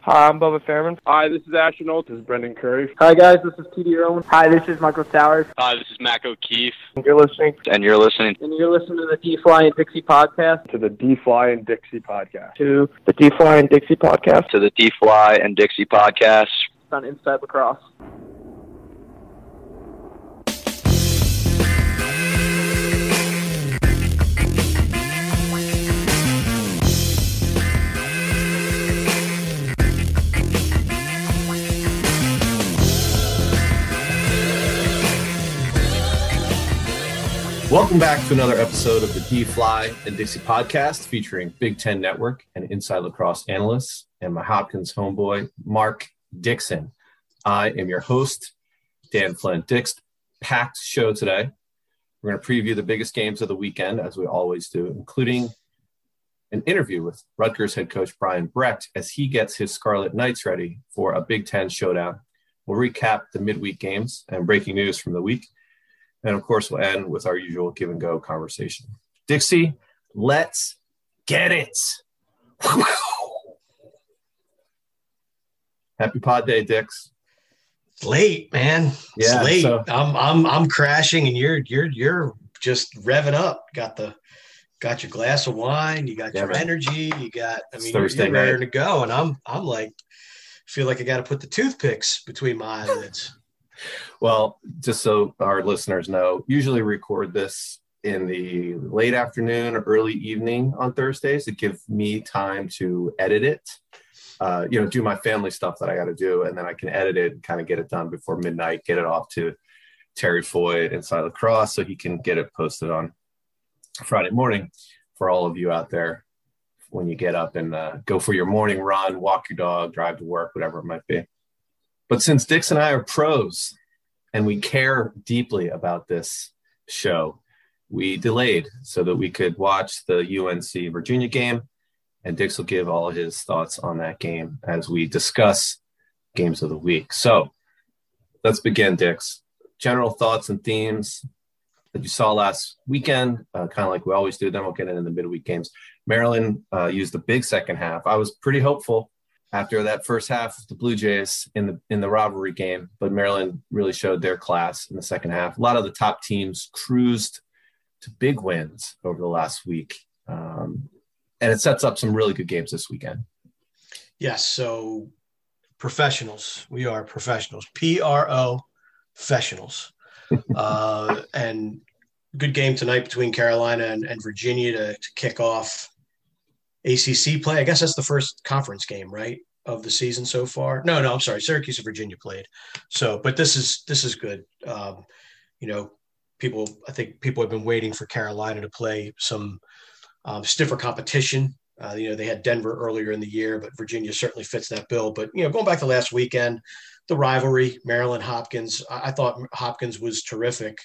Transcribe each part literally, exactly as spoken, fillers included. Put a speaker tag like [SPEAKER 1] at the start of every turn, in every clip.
[SPEAKER 1] Hi, I'm Bubba Fairman.
[SPEAKER 2] Hi, this is Ashton Olt. This is Brendan Curry.
[SPEAKER 3] Hi, guys. This is T D Rowan.
[SPEAKER 4] Hi, this is Michael Sowers.
[SPEAKER 5] Hi, this is Mac O'Keefe.
[SPEAKER 1] And you're listening.
[SPEAKER 5] And you're listening.
[SPEAKER 3] And you're listening to the D-Fly and Dixie podcast.
[SPEAKER 2] To the D-Fly and Dixie podcast.
[SPEAKER 1] To the D-Fly and Dixie podcast.
[SPEAKER 5] To the D-Fly and Dixie podcast.
[SPEAKER 3] On Inside Lacrosse.
[SPEAKER 6] Welcome back to another episode of the D-Fly and Dixie podcast featuring Big Ten Network and Inside Lacrosse analysts and my Hopkins homeboy, Mark Dixon. I am your host, Dan Flint. Dix, packed show today. We're going to preview the biggest games of the weekend, as we always do, including an interview with Rutgers head coach Brian Brecht as he gets his Scarlet Knights ready for a Big Ten showdown. We'll recap the midweek games and breaking news from the week. And, of course, we'll end with our usual give-and-go conversation. Dixie, let's get it. Happy pod day, Dix.
[SPEAKER 7] It's late, man. It's
[SPEAKER 6] yeah,
[SPEAKER 7] late.
[SPEAKER 6] So,
[SPEAKER 7] I'm I'm I'm crashing, and you're you're you're just revving up. Got the got your glass of wine. You got
[SPEAKER 6] yeah,
[SPEAKER 7] your
[SPEAKER 6] man.
[SPEAKER 7] energy. You got. I mean,
[SPEAKER 6] Thursday
[SPEAKER 7] you're, you're
[SPEAKER 6] night.
[SPEAKER 7] ready to go, and I'm I'm like feel like I got to put the toothpicks between my eyelids.
[SPEAKER 6] Well, just so our listeners know, usually record this in the late afternoon or early evening on Thursdays to give me time to edit it, uh, you know, do my family stuff that I got to do. And then I can edit it and kind of get it done before midnight, get it off to Terry Foy at Inside Lacrosse so he can get it posted on Friday morning for all of you out there when you get up and uh, go for your morning run, walk your dog, drive to work, whatever it might be. But since Dix and I are pros and we care deeply about this show, we delayed so that we could watch the U N C Virginia game, and Dix will give all his thoughts on that game as we discuss games of the week. So let's begin, Dix. General thoughts and themes that you saw last weekend, uh, kind of like we always do. Then we'll get into the midweek games. Maryland uh, used the big second half. I was pretty hopeful after that first half of the Blue Jays in the in the rivalry game, but Maryland really showed their class in the second half. A lot of the top teams cruised to big wins over the last week, um, and it sets up some really good games this weekend.
[SPEAKER 7] Yes, so professionals. We are professionals. P R O, professionals. uh, and good game tonight between Carolina and, and Virginia to, to kick off A C C play. I guess that's the first conference game, right, of the season so far. No, no, I'm sorry. Syracuse and Virginia played. So, but this is this is good. Um, you know, people. I think people have been waiting for Carolina to play some um, stiffer competition. Uh, you know, they had Denver earlier in the year, but Virginia certainly fits that bill. But you know, going back to last weekend, the rivalry, Maryland Hopkins. I, I thought Hopkins was terrific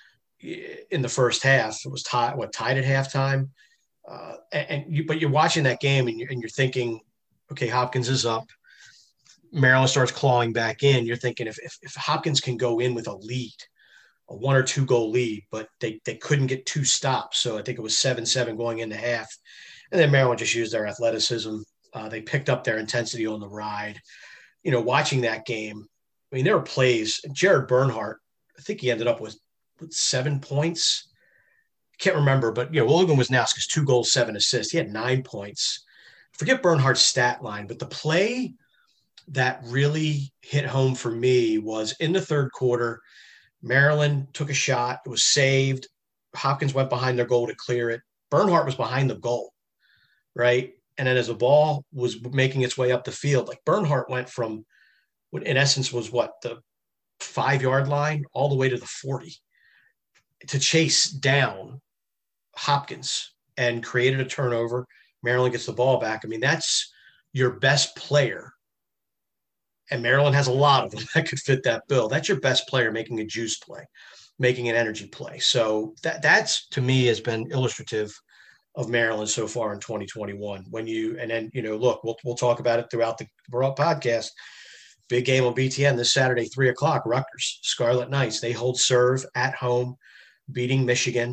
[SPEAKER 7] in the first half. It was tied, what tied at halftime. Uh, and, and you, but you're watching that game and you're, and you're thinking, okay, Hopkins is up. Maryland starts clawing back in. You're thinking if, if, if Hopkins can go in with a lead, a one or two goal lead, but they, they couldn't get two stops. So I think it was seven, seven going into half. And then Maryland just used their athleticism. Uh, they picked up their intensity on the ride. You know, watching that game, I mean, there were plays. Jared Bernhardt, I think he ended up with, with seven points. Can't remember, but, you know, Logan Wisnowski's two goals, seven assists. He had nine points. Forget Bernhardt's stat line, but the play that really hit home for me was in the third quarter, Maryland took a shot. It was saved. Hopkins went behind their goal to clear it. Bernhardt was behind the goal, right? And then as the ball was making its way up the field, like Bernhardt went from what in essence was what, the five-yard line all the way to the forty to chase down Hopkins and created a turnover. Maryland gets the ball back. I mean, that's your best player. And Maryland has a lot of them that could fit that bill. That's your best player making a juice play, making an energy play. So that that's, to me, has been illustrative of Maryland so far in twenty twenty-one. When you, and then, you know, look, we'll, we'll talk about it throughout the podcast. Big game on B T N this Saturday, three o'clock, Rutgers, Scarlet Knights. They hold serve at home, beating Michigan.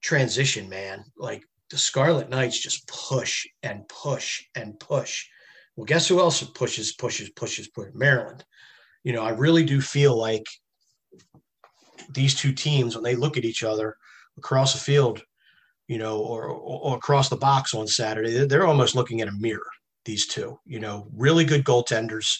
[SPEAKER 7] Transition, man. Like the Scarlet Knights just push and push and push. Well, guess who else pushes, pushes, pushes, pushes? Maryland. You know, I really do feel like these two teams, when they look at each other across the field, you know, or, or, or across the box on Saturday, they're, they're almost looking at a mirror, these two, you know, really good goaltenders,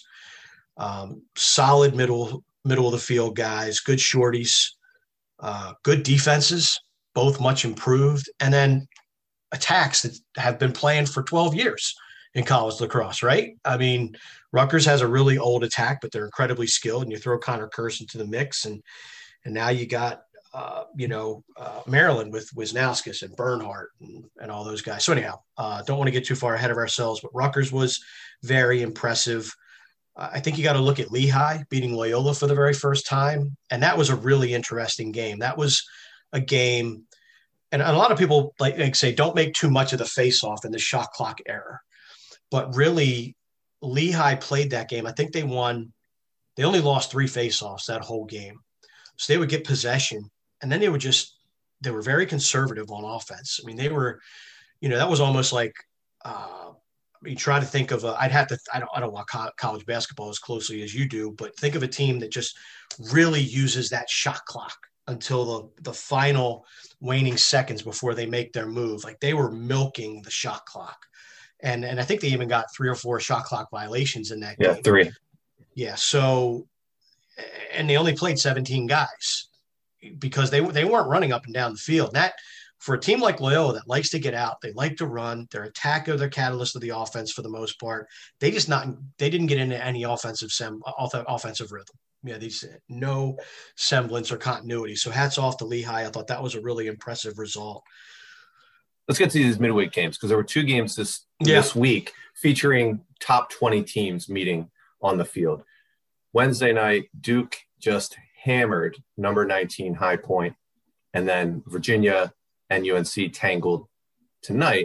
[SPEAKER 7] um, solid middle, middle of the field guys, good shorties, uh, good defenses, both much improved, and then attacks that have been playing for twelve years in college lacrosse, right? I mean, Rutgers has a really old attack, but they're incredibly skilled, and you throw Connor Kerr into the mix, and and now you got, uh, you know, uh, Maryland with Wisnauskas and Bernhardt and, and all those guys. So anyhow, uh, don't want to get too far ahead of ourselves, but Rutgers was very impressive. Uh, I think you got to look at Lehigh beating Loyola for the very first time, and that was a really interesting game. That was a game, and a lot of people like, like say, don't make too much of the face-off and the shot clock error. But really, Lehigh played that game. I think they won. They only lost three face-offs that whole game. So they would get possession, and then they would just – they were very conservative on offense. I mean, they were – you know, that was almost like uh, – I mean, try to think of a – I'd have to – I don't I don't watch college basketball as closely as you do, but think of a team that just really uses that shot clock until the, the final waning seconds before they make their move. Like, they were milking the shot clock. And and I think they even got three or four shot clock violations in that
[SPEAKER 6] Yeah,
[SPEAKER 7] game.
[SPEAKER 6] three.
[SPEAKER 7] Yeah, so and they only played seventeen guys because they they weren't running up and down the field. And that for a team like Loyola that likes to get out, they like to run. Their attack are their catalyst of the offense for the most part. They just not they didn't get into any offensive sem, offensive rhythm. Yeah, these no semblance or continuity. So hats off to Lehigh. I thought that was a really impressive result.
[SPEAKER 6] Let's get to these midweek games because there were two games this
[SPEAKER 7] Yeah.
[SPEAKER 6] this week featuring top twenty teams meeting on the field. Wednesday night, Duke just hammered number nineteen High Point, and then Virginia and U N C tangled tonight,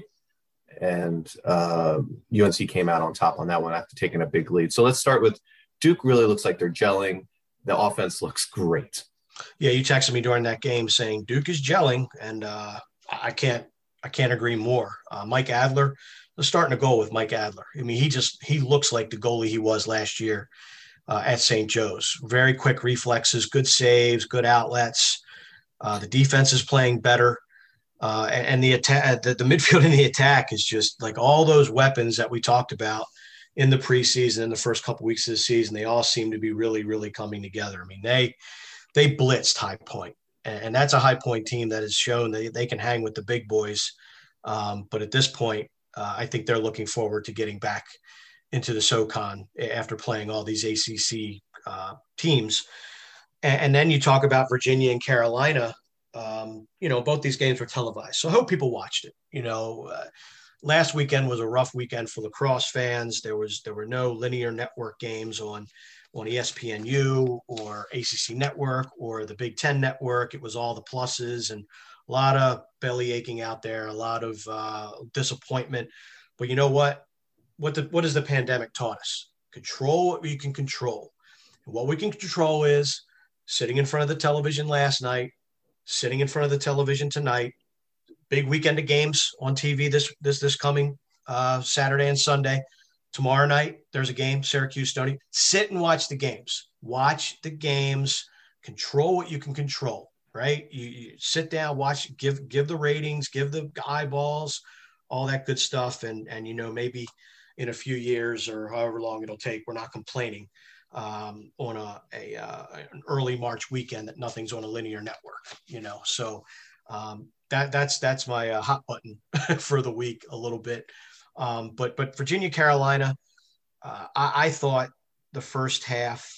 [SPEAKER 6] and uh, U N C came out on top on that one after taking a big lead. So let's start with Duke. Really looks like they're gelling. The offense looks great.
[SPEAKER 7] Yeah, you texted me during that game saying Duke is gelling, and uh, I can't I can't agree more. Uh, Mike Adler, let's start in a goal with Mike Adler. I mean, he just he looks like the goalie he was last year uh, at Saint Joe's. Very quick reflexes, good saves, good outlets. Uh, the defense is playing better, uh, and, and the attack, the, the midfield and the attack is just like all those weapons that we talked about in the preseason, in the first couple weeks of the season. They all seem to be really, really coming together. I mean, they they blitzed High Point. And that's a High Point team that has shown that they can hang with the big boys. Um, but at this point, uh, I think they're looking forward to getting back into the SoCon after playing all these A C C uh, teams. And, and then you talk about Virginia and Carolina. Um, you know, both these games were televised. So I hope people watched it. You know, uh, last weekend was a rough weekend for lacrosse fans. There was there were no linear network games on on E S P N U or A C C Network or the Big Ten Network. It was all the pluses and a lot of belly aching out there, a lot of uh, disappointment. But you know what? What, the, what has the pandemic taught us? Control what we can control. And what we can control is sitting in front of the television last night, sitting in front of the television tonight, big weekend of games on T V this this this coming uh, Saturday and Sunday. Tomorrow night, there's a game, Syracuse Stony. Sit and watch the games. Watch the games. Control what you can control, right? You, you sit down, watch, give give the ratings, give the eyeballs, all that good stuff. And, and you know, maybe in a few years or however long it'll take, we're not complaining um, on a, a uh, an early March weekend that nothing's on a linear network, you know. So um, that that's that's my uh, hot button for the week a little bit. Um, but but Virginia, Carolina, uh, I, I thought the first half,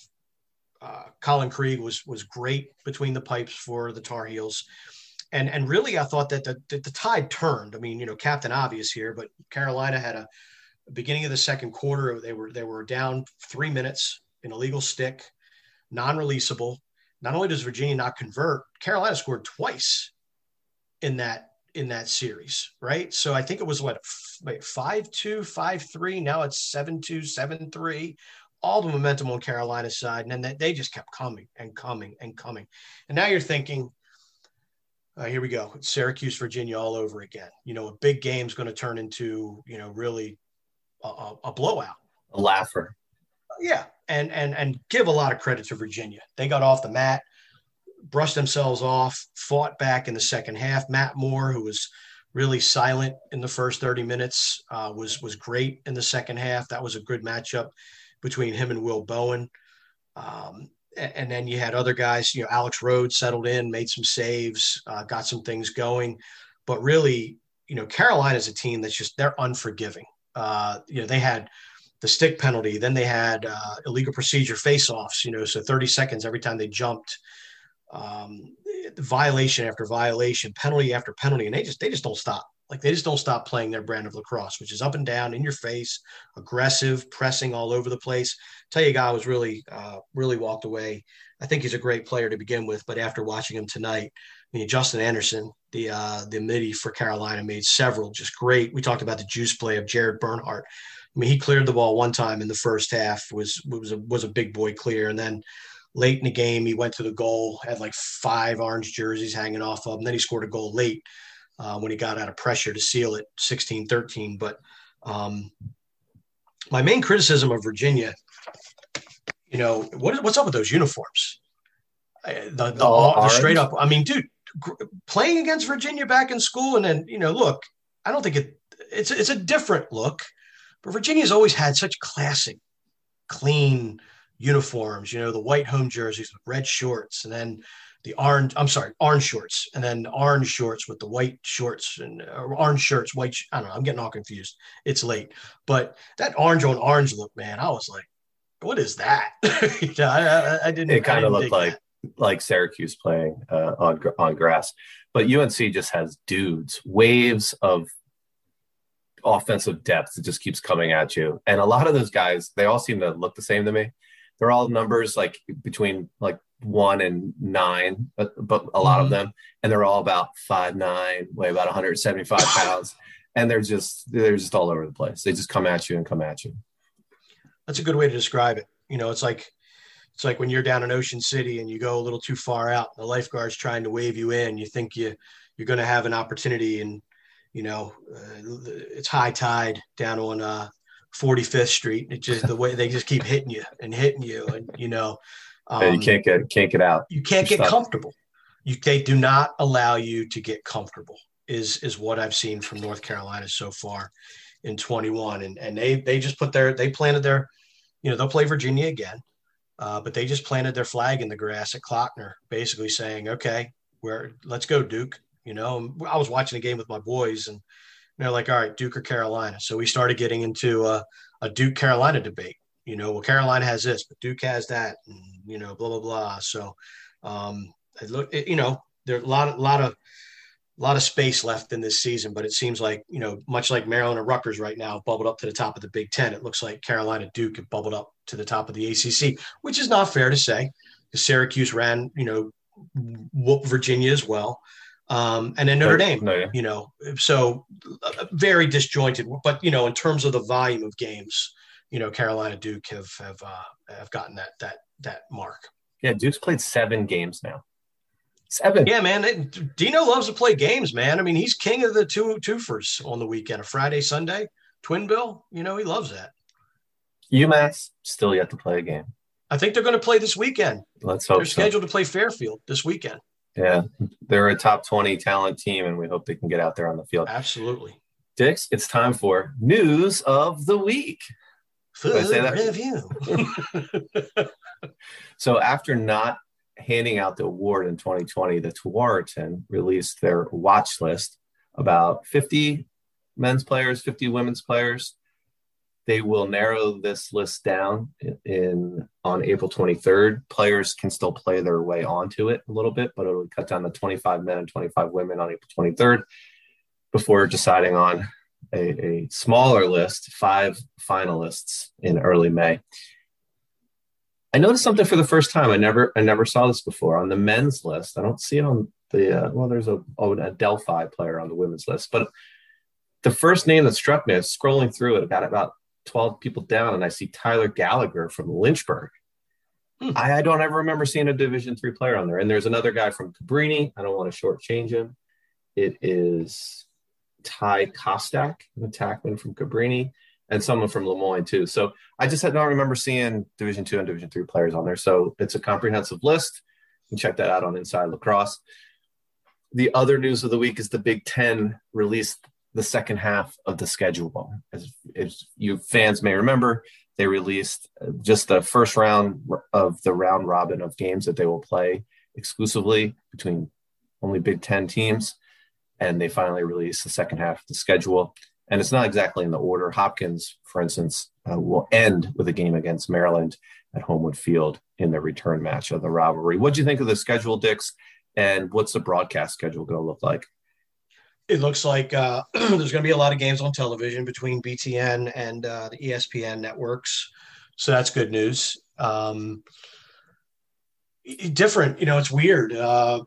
[SPEAKER 7] uh, Colin Krieg was was great between the pipes for the Tar Heels, and and really I thought that the that the tide turned. I mean, you know, Captain Obvious here, but Carolina had a beginning of the second quarter. They were they were down three minutes, an illegal stick, non-releasable. Not only does Virginia not convert, Carolina scored twice in that. in that series, right? So I think it was what, five two, five three. Now it's seven two, seven three. All the momentum on Carolina's side. And then they just kept coming and coming and coming. And now you're thinking, uh, here we go. It's Syracuse, Virginia all over again. You know, a big game's going to turn into, you know, really a, a blowout.
[SPEAKER 6] A laugher.
[SPEAKER 7] Yeah, and and and give a lot of credit to Virginia. They got off the mat, brushed themselves off, fought back in the second half. Matt Moore, who was really silent in the first thirty minutes, uh, was was great in the second half. That was a good matchup between him and Will Bowen. Um, and, and then you had other guys, you know, Alex Rhodes settled in, made some saves, uh, got some things going. But really, you know, Carolina's a team that's just, they're unforgiving. Uh, you know, they had the stick penalty, then they had uh, illegal procedure face-offs, you know, so thirty seconds every time they jumped. Um, violation after violation, penalty after penalty, and they just they just don't stop. Like they just don't stop playing their brand of lacrosse, which is up and down, in your face, aggressive, pressing all over the place. Tell you, a guy was really, uh, really walked away. I think he's a great player to begin with, but after watching him tonight, I mean, Justin Anderson, the uh, the midi for Carolina, made several just great. We talked about the juice play of Jared Bernhardt. I mean, he cleared the ball one time in the first half, was was a, was a big boy clear, and then late in the game, he went to the goal, had like five orange jerseys hanging off of him. Then he scored a goal late uh, when he got out of pressure to seal it, sixteen thirteen. But um, my main criticism of Virginia, you know, what, what's up with those uniforms? The, the, the, the straight up, I mean, dude, gr- playing against Virginia back in school, and then, you know, look, I don't think it, it's, it's a different look, but Virginia's always had such classic, clean uniforms, you know, the white home jerseys with red shorts, and then the orange, I'm sorry, orange shorts, and then orange shorts with the white shorts, and or orange shirts, white, I don't know, I'm getting all confused. It's late. But that orange on orange look, man, I was like, what is that? you know, I, I, I didn't.
[SPEAKER 6] It kind of looked like
[SPEAKER 7] that.
[SPEAKER 6] like Syracuse playing uh, on on grass, but U N C just has dudes, waves of offensive depth that just keeps coming at you, and a lot of those guys, they all seem to look the same to me. They're all numbers like between like one and nine, but, but a lot mm-hmm. of them, and they're all about five nine, weigh about one hundred seventy-five pounds, and they're just they're just all over the place. They just come at you and come at you.
[SPEAKER 7] That's a good way to describe it. You know, it's like it's like when you're down in Ocean City and you go a little too far out, the lifeguard's trying to wave you in. You think you you're going to have an opportunity, and you know uh, it's high tide down on uh, forty-fifth Street. It just the way they just keep hitting you and hitting you, and you know, um,
[SPEAKER 6] and you can't get can't get out.
[SPEAKER 7] You can't
[SPEAKER 6] You're
[SPEAKER 7] get
[SPEAKER 6] stuck.
[SPEAKER 7] comfortable. You they do not allow you to get comfortable. Is is what I've seen from North Carolina so far in twenty-one, and and they they just put their they planted their, you know, they'll play Virginia again, uh, but they just planted their flag in the grass at Klockner, basically saying, okay, we're let's go Duke. You know, I was watching a game with my boys, and they're like, all right, Duke or Carolina. So we started getting into a, a Duke Carolina debate. You know, well, Carolina has this, but Duke has that, and, you know, blah, blah, blah. So, um, it look, it, you know, there's a lot, a lot of, a lot of space left in this season, but it seems like, you know, much like Maryland and Rutgers right now bubbled up to the top of the Big Ten. It looks like Carolina Duke have bubbled up to the top of the A C C, which is not fair to say, because Syracuse ran, you know, whooped Virginia as well. Um, and then Notre Dame,
[SPEAKER 6] no, yeah.
[SPEAKER 7] you know, so uh, very disjointed. But, you know, in terms of the volume of games, you know, Carolina Duke have have uh, have gotten that that that mark.
[SPEAKER 6] Yeah, Duke's played seven games now. Seven.
[SPEAKER 7] Yeah, man. It, Dino loves to play games, man. I mean, he's king of the two twofers on the weekend, a Friday, Sunday, twin bill. You know, he loves that.
[SPEAKER 6] UMass still yet to play a game.
[SPEAKER 7] I think they're going to play this weekend.
[SPEAKER 6] Let's hope
[SPEAKER 7] They're
[SPEAKER 6] so.
[SPEAKER 7] scheduled to play Fairfield this weekend.
[SPEAKER 6] Yeah, they're a top twenty talent team, and we hope they can get out there on the field.
[SPEAKER 7] Absolutely.
[SPEAKER 6] Dix, it's time for news of the week.
[SPEAKER 7] Food
[SPEAKER 6] Did I say that?
[SPEAKER 7] review.
[SPEAKER 6] So after not handing out the award in twenty twenty, the Tewaaraton released their watch list, about fifty men's players, fifty women's players. They will narrow this list down in, in on April twenty-third. Players can still play their way onto it a little bit, but it'll cut down to twenty-five men and twenty-five women on April twenty-third before deciding on a, a smaller list, five finalists in early May. I noticed something for the first time. I never, I never saw this before on the men's list. I don't see it on the, uh, well, there's a, oh, a Delphi player on the women's list, but the first name that struck me, I was scrolling through it, got about twelve people down, and I see Tyler Gallagher from Lynchburg. Hmm. I, I don't ever remember seeing a Division three player on there. And there's another guy from Cabrini. I don't want to shortchange him. It is Ty Kostak, an attackman from Cabrini. and someone from Lemoyne too. So I just had not remember seeing Division two and Division three players on there. So it's a comprehensive list. You can check that out on Inside Lacrosse. The other news of the week is the Big Ten released the second half of the schedule. As, as you fans may remember, they released just the first round of the round robin of games that they will play exclusively between only Big Ten teams. And they finally released the second half of the schedule. And it's not exactly in the order. Hopkins, for instance, uh, will end with a game against Maryland at Homewood Field in the return match of the rivalry. What do you think of the schedule, Dix? And what's the broadcast schedule going to look like?
[SPEAKER 7] It looks like uh, there's going to be a lot of games on television between B T N and uh, the E S P N networks. So that's good news. Um, different, you know, it's weird. Uh,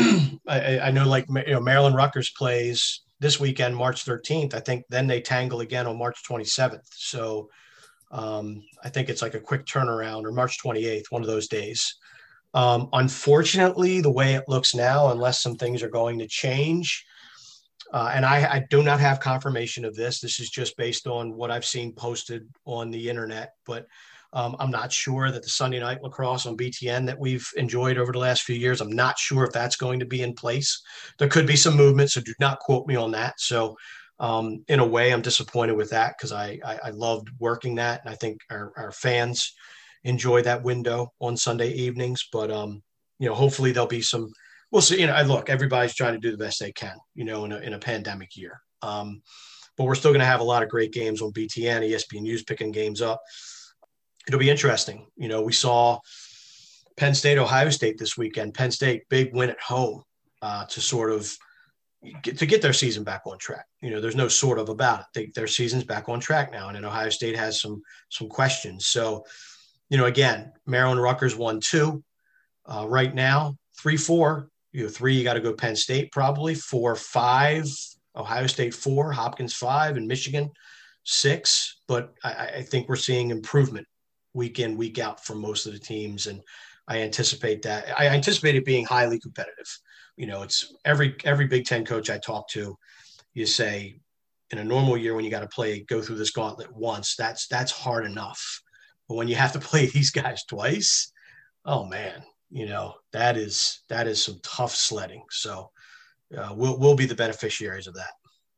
[SPEAKER 7] I, I know like, you know, Maryland Rutgers plays this weekend, March thirteenth. I think then they tangle again on March twenty-seventh. So um, I think it's like a quick turnaround, or March twenty-eighth, one of those days. Um, unfortunately, the way it looks now, unless some things are going to change, uh, and I, I do not have confirmation of this. This is just based on what I've seen posted on the internet, but um, I'm not sure that the Sunday night lacrosse on B T N that we've enjoyed over the last few years, I'm not sure if that's going to be in place. There could be some movement, so do not quote me on that. So um, in a way, I'm disappointed with that because I, I, I loved working that, and I think our, our fans enjoy that window on Sunday evenings, but um, you know, hopefully there'll be some, we'll see, you know, I look, everybody's trying to do the best they can, you know, in a, in a pandemic year. Um, but we're still going to have a lot of great games on B T N, E S P N News picking games up. It'll be interesting. You know, we saw Penn State, Ohio State this weekend. Penn State, big win at home uh, to sort of get, to get their season back on track. You know, there's no sort of about it. They, their season's back on track now. And then Ohio State has some, some questions. So, you know, again, Maryland Rutgers won two uh, right now, three, four, you know, three, you got to go Penn State probably, four, five, Ohio State, four, Hopkins, five, and Michigan, six. But I, I think we're seeing improvement week in, week out from most of the teams. And I anticipate that. I anticipate it being highly competitive. You know, it's every, every Big Ten coach I talk to, you say in a normal year when you got to play, go through this gauntlet once, that's, that's hard enough. But when you have to play these guys twice, oh man, you know, that is, that is some tough sledding. So uh, we'll, we'll be the beneficiaries of that.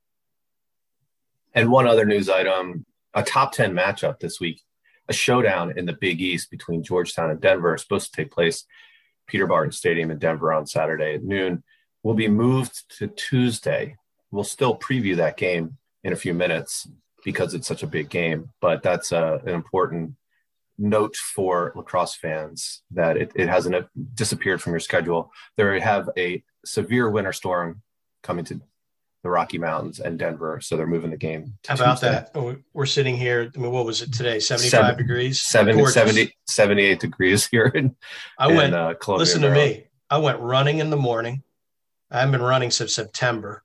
[SPEAKER 6] And one other news item, a top ten matchup this week, a showdown in the Big East between Georgetown and Denver is supposed to take place Peter Barton Stadium in Denver on Saturday at noon, will be moved to Tuesday. We'll still preview that game in a few minutes because it's such a big game, but that's uh, an important note for lacrosse fans that it, it hasn't disappeared from your schedule. They have a severe winter storm coming to the Rocky Mountains and Denver, so they're moving the game.
[SPEAKER 7] How about Tuesday. That? We're sitting here. I mean, what was it today? seventy-five
[SPEAKER 6] Seven,
[SPEAKER 7] degrees?
[SPEAKER 6] seventy, seventy, seventy-eight degrees here in,
[SPEAKER 7] I went,
[SPEAKER 6] in uh, Columbia,
[SPEAKER 7] listen
[SPEAKER 6] Maryland.
[SPEAKER 7] to me. I went running in the morning. I haven't been running since September.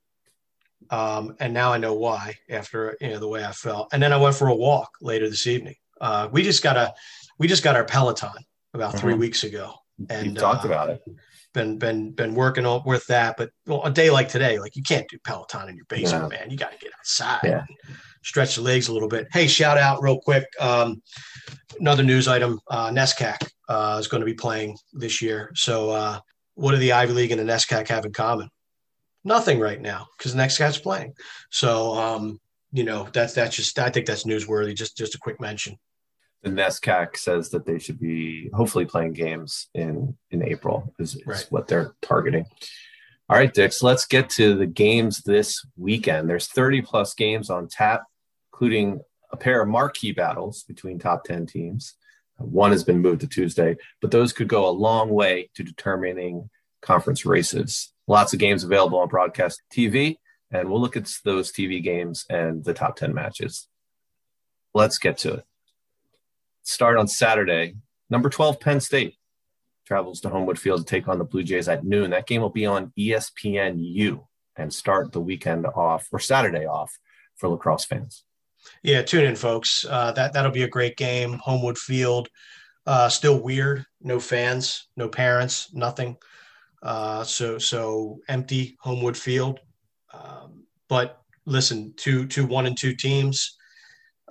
[SPEAKER 7] Um, and now I know why after, you know, the way I felt. And then I went for a walk later this evening. Uh, we just got a, we just got our Peloton about mm-hmm. three weeks ago. And
[SPEAKER 6] you talked
[SPEAKER 7] uh,
[SPEAKER 6] about it.
[SPEAKER 7] Been, been, been working on with that, but well, a day like today, like you can't do Peloton in your basement, yeah. man. You got to get outside,
[SPEAKER 6] yeah.
[SPEAKER 7] stretch the legs a little bit. Hey, shout out real quick. Um, another news item, uh, NESCAC uh, is going to be playing this year. So uh, what do the Ivy League and the NESCAC have in common? Nothing right now because NESCAC's playing. So, um, you know, that's, that's just, I think that's newsworthy. Just, just a quick mention.
[SPEAKER 6] The NESCAC says that they should be hopefully playing games in, in April is, is
[SPEAKER 7] right.
[SPEAKER 6] what they're targeting. All right, Dix, let's get to the games this weekend. There's thirty plus games on tap, including a pair of marquee battles between top ten teams. One has been moved to Tuesday, but those could go a long way to determining conference races. Lots of games available on broadcast T V, and we'll look at those T V games and the top ten matches. Let's get to it. Start on Saturday. Number twelve, Penn State travels to Homewood Field to take on the Blue Jays at noon. That game will be on E S P N U and start the weekend off or Saturday off for lacrosse fans.
[SPEAKER 7] Yeah, tune in, folks. Uh, that, that'll be a great game. Homewood Field, uh, still weird. No fans, no parents, nothing. Uh, so so empty Homewood Field. Um, but listen, two, two one and two teams.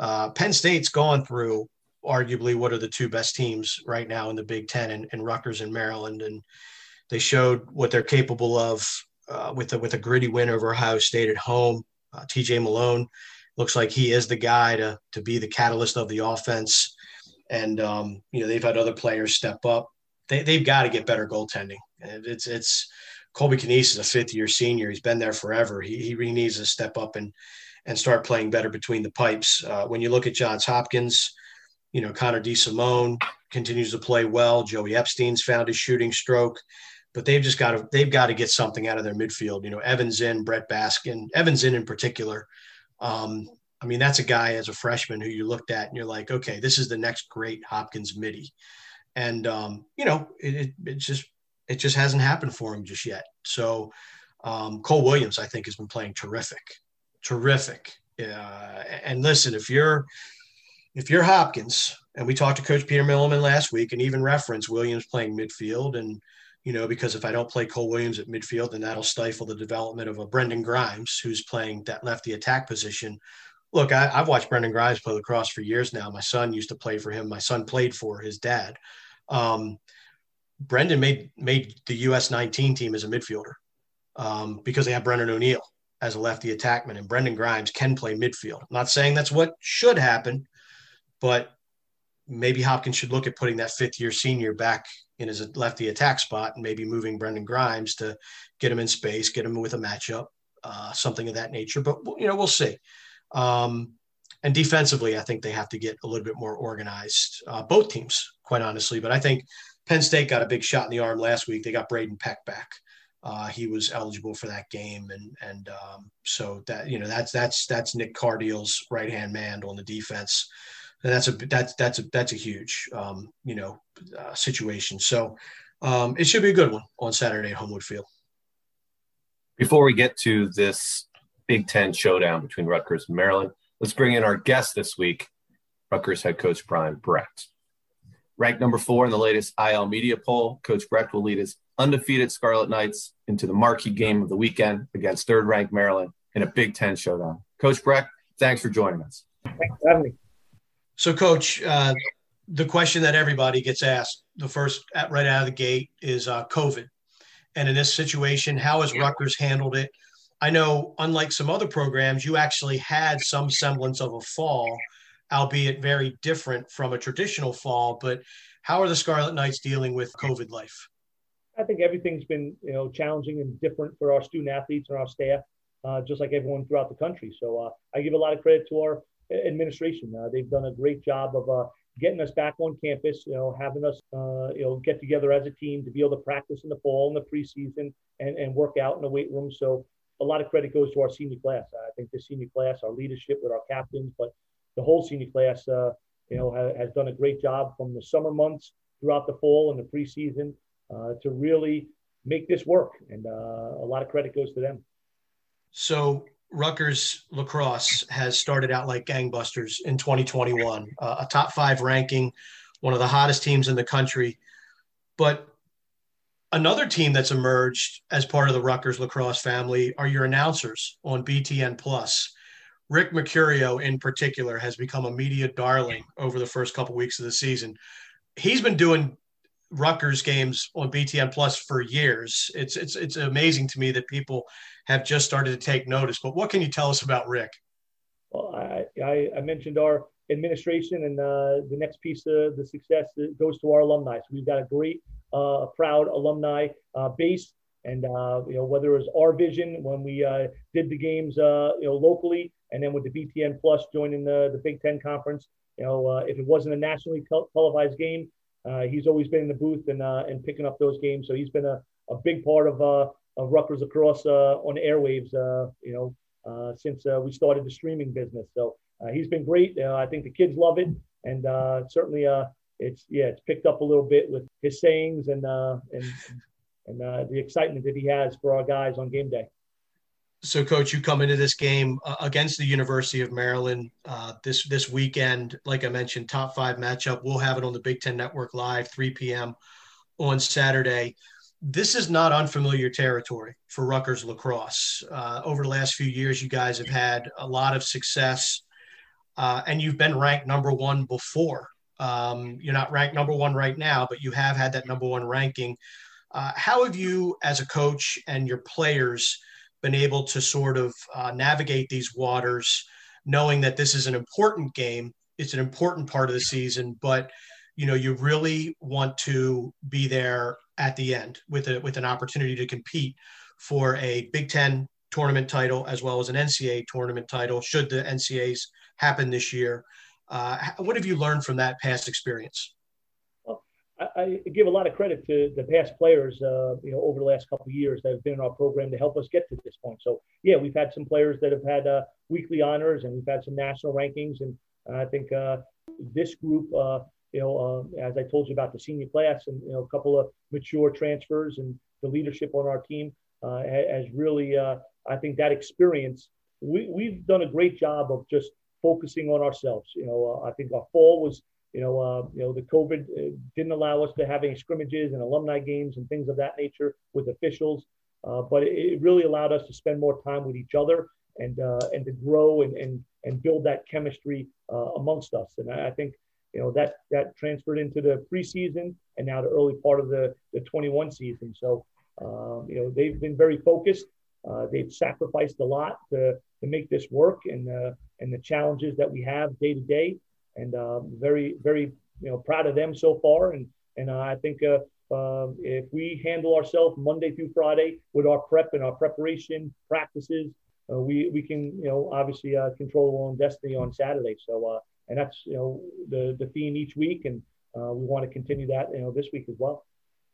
[SPEAKER 7] Uh, Penn State's gone through arguably what are the two best teams right now in the Big Ten, and, and Rutgers and Maryland, and they showed what they're capable of uh, with a, with a gritty win over Ohio State at home. Uh, T J Malone looks like he is the guy to to be the catalyst of the offense, and um, you know they've had other players step up. They they've got to get better goaltending. And it's it's Colby Knies is a fifth year senior. He's been there forever. He he really needs to step up and and start playing better between the pipes. Uh, when you look at Johns Hopkins, you know, Connor DeSimone continues to play well. Joey Epstein's found his shooting stroke, but they've just got to, they've got to get something out of their midfield. You know, Evans in, Brett Baskin, Evans in in particular. Um, I mean, that's a guy as a freshman who you looked at and you're like, okay, this is the next great Hopkins midi. And, um, you know, it, it, it just, it just hasn't happened for him just yet. So um, Cole Williams, I think, has been playing terrific. Terrific. Uh, and listen, if you're if you're Hopkins, and we talked to Coach Peter Milliman last week, and even referenced Williams playing midfield, and you know because if I don't play Cole Williams at midfield, then that'll stifle the development of a Brendan Grimes who's playing that lefty attack position. Look, I, I've watched Brendan Grimes play lacrosse for years now. My son used to play for him. My son played for his dad. Um, Brendan made made the U S nineteen team as a midfielder um, because they have Brendan O'Neill as a lefty attackman, and Brendan Grimes can play midfield. I'm not saying that's what should happen, but maybe Hopkins should look at putting that fifth-year senior back in his lefty attack spot and maybe moving Brendan Grimes to get him in space, get him with a matchup, uh, something of that nature. But, you know, we'll see. Um, and defensively, I think they have to get a little bit more organized, uh, both teams, quite honestly. But I think Penn State got a big shot in the arm last week. They got Braden Peck back. Uh, he was eligible for that game, and and um, so that you know that's that's that's Nick Cardiel's right hand man on the defense, and that's a that's that's a that's a huge um, you know uh, situation. So um, it should be a good one on Saturday at Homewood Field.
[SPEAKER 6] Before we get to this Big Ten showdown between Rutgers and Maryland, let's bring in our guest this week, Rutgers head coach Brian Brecht. Ranked number four in the latest I L Media poll, Coach Brecht will lead his undefeated Scarlet Knights into the marquee game of the weekend against third-ranked Maryland in a Big Ten showdown. Coach Brecht, thanks for joining us.
[SPEAKER 1] Thanks for having me.
[SPEAKER 7] So, Coach, uh, the question that everybody gets asked, the first right out of the gate, is uh, COVID. And in this situation, how has Rutgers handled it? I know, unlike some other programs, you actually had some semblance of a fall, albeit very different from a traditional fall. But how are the Scarlet Knights dealing with COVID life?
[SPEAKER 4] I think everything's been, you know, challenging and different for our student athletes and our staff, uh, just like everyone throughout the country. So uh, I give a lot of credit to our administration. Uh, they've done a great job of uh, getting us back on campus, you know, having us, uh, you know, get together as a team to be able to practice in the fall and the preseason and, and work out in the weight room. So a lot of credit goes to our senior class. I think the senior class, our leadership with our captains, but the whole senior class, uh, you know, has, has done a great job from the summer months throughout the fall and the preseason. Uh, to really make this work. And uh, a lot of credit goes to them.
[SPEAKER 7] So Rutgers lacrosse has started out like gangbusters in twenty twenty-one, uh, a top five ranking, one of the hottest teams in the country. But another team that's emerged as part of the Rutgers lacrosse family are your announcers on B T N Plus. Rick Mercurio in particular has become a media darling over the first couple weeks of the season. He's been doing Rutgers games on B T N Plus for years. It's it's it's amazing to me that people have just started to take notice. But what can you tell us about Rick?
[SPEAKER 4] Well, I I, I mentioned our administration, and uh, the next piece of the success goes to our alumni. So we've got a great, uh, proud alumni uh, base, and uh, you know whether it was our vision when we uh, did the games, uh, you know locally, and then with the B T N Plus joining the the Big Ten Conference. You know, uh, if it wasn't a nationally televised game. Uh, he's always been in the booth and uh, and picking up those games. So he's been a, a big part of uh, of Rutgers lacrosse uh, on the airwaves, uh, you know, uh, since uh, we started the streaming business. So uh, he's been great. Uh, I think the kids love it. And uh, certainly uh, it's, yeah, it's picked up a little bit with his sayings and, uh, and, and uh, the excitement that he has for our guys on game day.
[SPEAKER 7] So, Coach, you come into this game uh, against the University of Maryland uh, this this weekend. Like I mentioned, top five matchup. We'll have it on the Big Ten Network Live, three p.m. on Saturday. This is not unfamiliar territory for Rutgers lacrosse. Uh, over the last few years, you guys have had a lot of success uh, and you've been ranked number one before. Um, you're not ranked number one right now, but you have had that number one ranking. Uh, how have you, as a coach and your players, been able to sort of uh, navigate these waters, knowing that this is an important game? It's an important part of the season, but you know you really want to be there at the end with a with an opportunity to compete for a Big Ten tournament title as well as an N C A A tournament title, should the N C A As happen this year. Uh, what have you learned from that past experience?
[SPEAKER 4] Well, I, I give a lot of credit to the past players, uh, you know, over the last couple of years that have been in our program to help us get to this point. So, yeah, we've had some players that have had uh, weekly honors, and we've had some national rankings. And I think uh, this group, uh, you know, uh, as I told you about the senior class and, you know, a couple of mature transfers and the leadership on our team uh, has really, uh, I think that experience, we, we've done a great job of just focusing on ourselves. You know, uh, I think our fall was, you know, uh, you know, the COVID uh, didn't allow us to have any scrimmages and alumni games and things of that nature with officials. Uh, but it, it really allowed us to spend more time with each other and uh, and to grow and, and and build that chemistry uh, amongst us. And I, I think, you know, that that transferred into the preseason and now the early part of the, the twenty-one season. So, um, you know, they've been very focused. Uh, they've sacrificed a lot to, to make this work, and uh, and the challenges that we have day to day. And um, very, very, you know, proud of them so far. And and uh, I think uh, uh, if we handle ourselves Monday through Friday with our prep and our preparation practices, uh, we we can, you know, obviously uh, control our own destiny on Saturday. So uh, and that's, you know, the the theme each week, and uh, we want to continue that, you know, this week as well.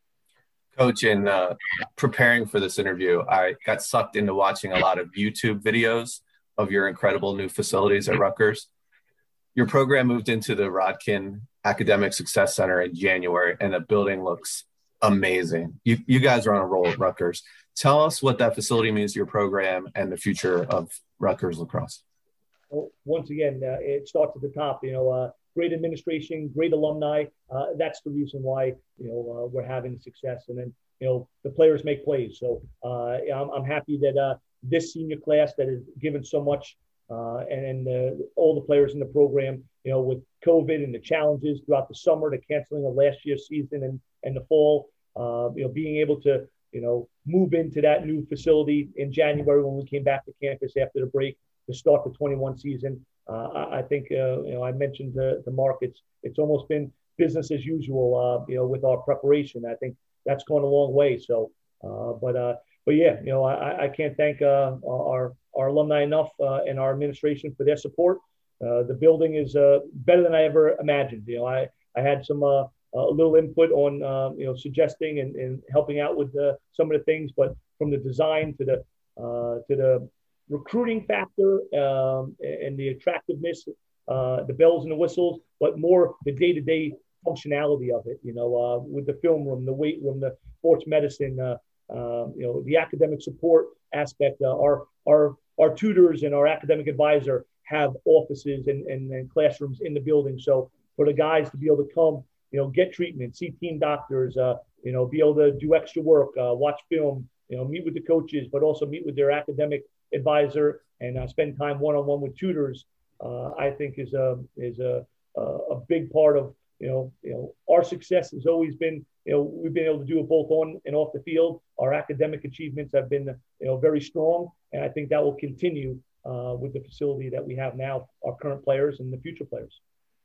[SPEAKER 6] Coach, in uh, preparing for this interview, I got sucked into watching a lot of YouTube videos of your incredible new facilities at Rutgers. Your program moved into the Rodkin Academic Success Center in January, and the building looks amazing. You, you guys are on a roll at Rutgers. Tell us what that facility means to your program and the future of Rutgers lacrosse.
[SPEAKER 4] Well, once again, uh, it starts at the top. You know, uh, great administration, great alumni. Uh, that's the reason why, you know, uh, we're having success. And then, you know, the players make plays. So uh, I'm, I'm happy that uh, this senior class that has given so much, uh, and uh, all the players in the program, you know, with COVID and the challenges throughout the summer, the canceling of last year's season and, and the fall, uh, you know, being able to, you know, move into that new facility in January when we came back to campus after the break to start the twenty-one season. Uh, I, I think, uh, you know, I mentioned the, the markets. It's almost been business as usual, uh, you know, with our preparation. I think that's gone a long way. So, uh, but, uh, but yeah, you know, I, I can't thank uh, our our alumni enough uh, and our administration for their support. Uh, the building is uh, better than I ever imagined. You know, I, I had some uh, a little input on, uh, you know, suggesting and, and helping out with uh, some of the things, but from the design to the uh, to the recruiting factor um, and the attractiveness, uh, the bells and the whistles, but more the day-to-day functionality of it, you know, uh, with the film room, the weight room, the sports medicine, uh, uh, you know, the academic support aspect. Uh, our, our, our tutors and our academic advisor have offices and, and, and classrooms in the building. So for the guys to be able to come, you know, get treatment, see team doctors, uh, you know, be able to do extra work, uh, watch film, you know, meet with the coaches, but also meet with their academic advisor and uh, spend time one-on-one with tutors, uh, I think is a is a a big part of, you know you know our success has always been, you know we've been able to do it both on and off the field. Our academic achievements have been, you know very strong, and I think that will continue uh, with the facility that we have now, our current players and the future players.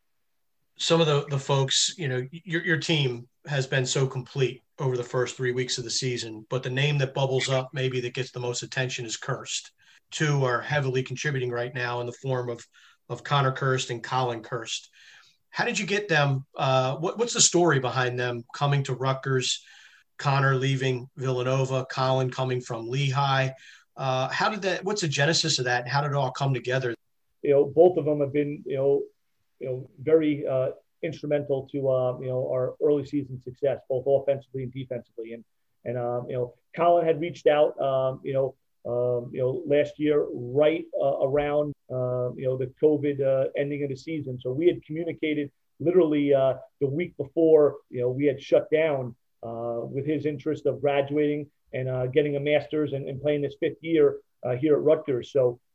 [SPEAKER 7] Some of the the folks, you know, your your team has been so complete over the first three weeks of the season, but the name that bubbles up maybe that gets the most attention is Kirst. Two are heavily contributing right now in the form of of Connor Kirst and Colin Kirst. How did you get them? Uh, what, what's the story behind them coming to Rutgers? Connor leaving Villanova, Colin coming from Lehigh. Uh, how did that? What's the genesis of that? And how did it all come together?
[SPEAKER 4] You know, both of them have been, you know, you know, very uh, instrumental to, uh, you know, our early season success, both offensively and defensively. And, and um, you know, Colin had reached out, um, you know, um, you know, last year, right uh, around, uh, you know, the COVID uh, ending of the season. So we had communicated literally uh, the week before, you know, we had shut down uh, with his interest of graduating and uh, getting a master's and, and playing this fifth year uh, here at Rutgers. So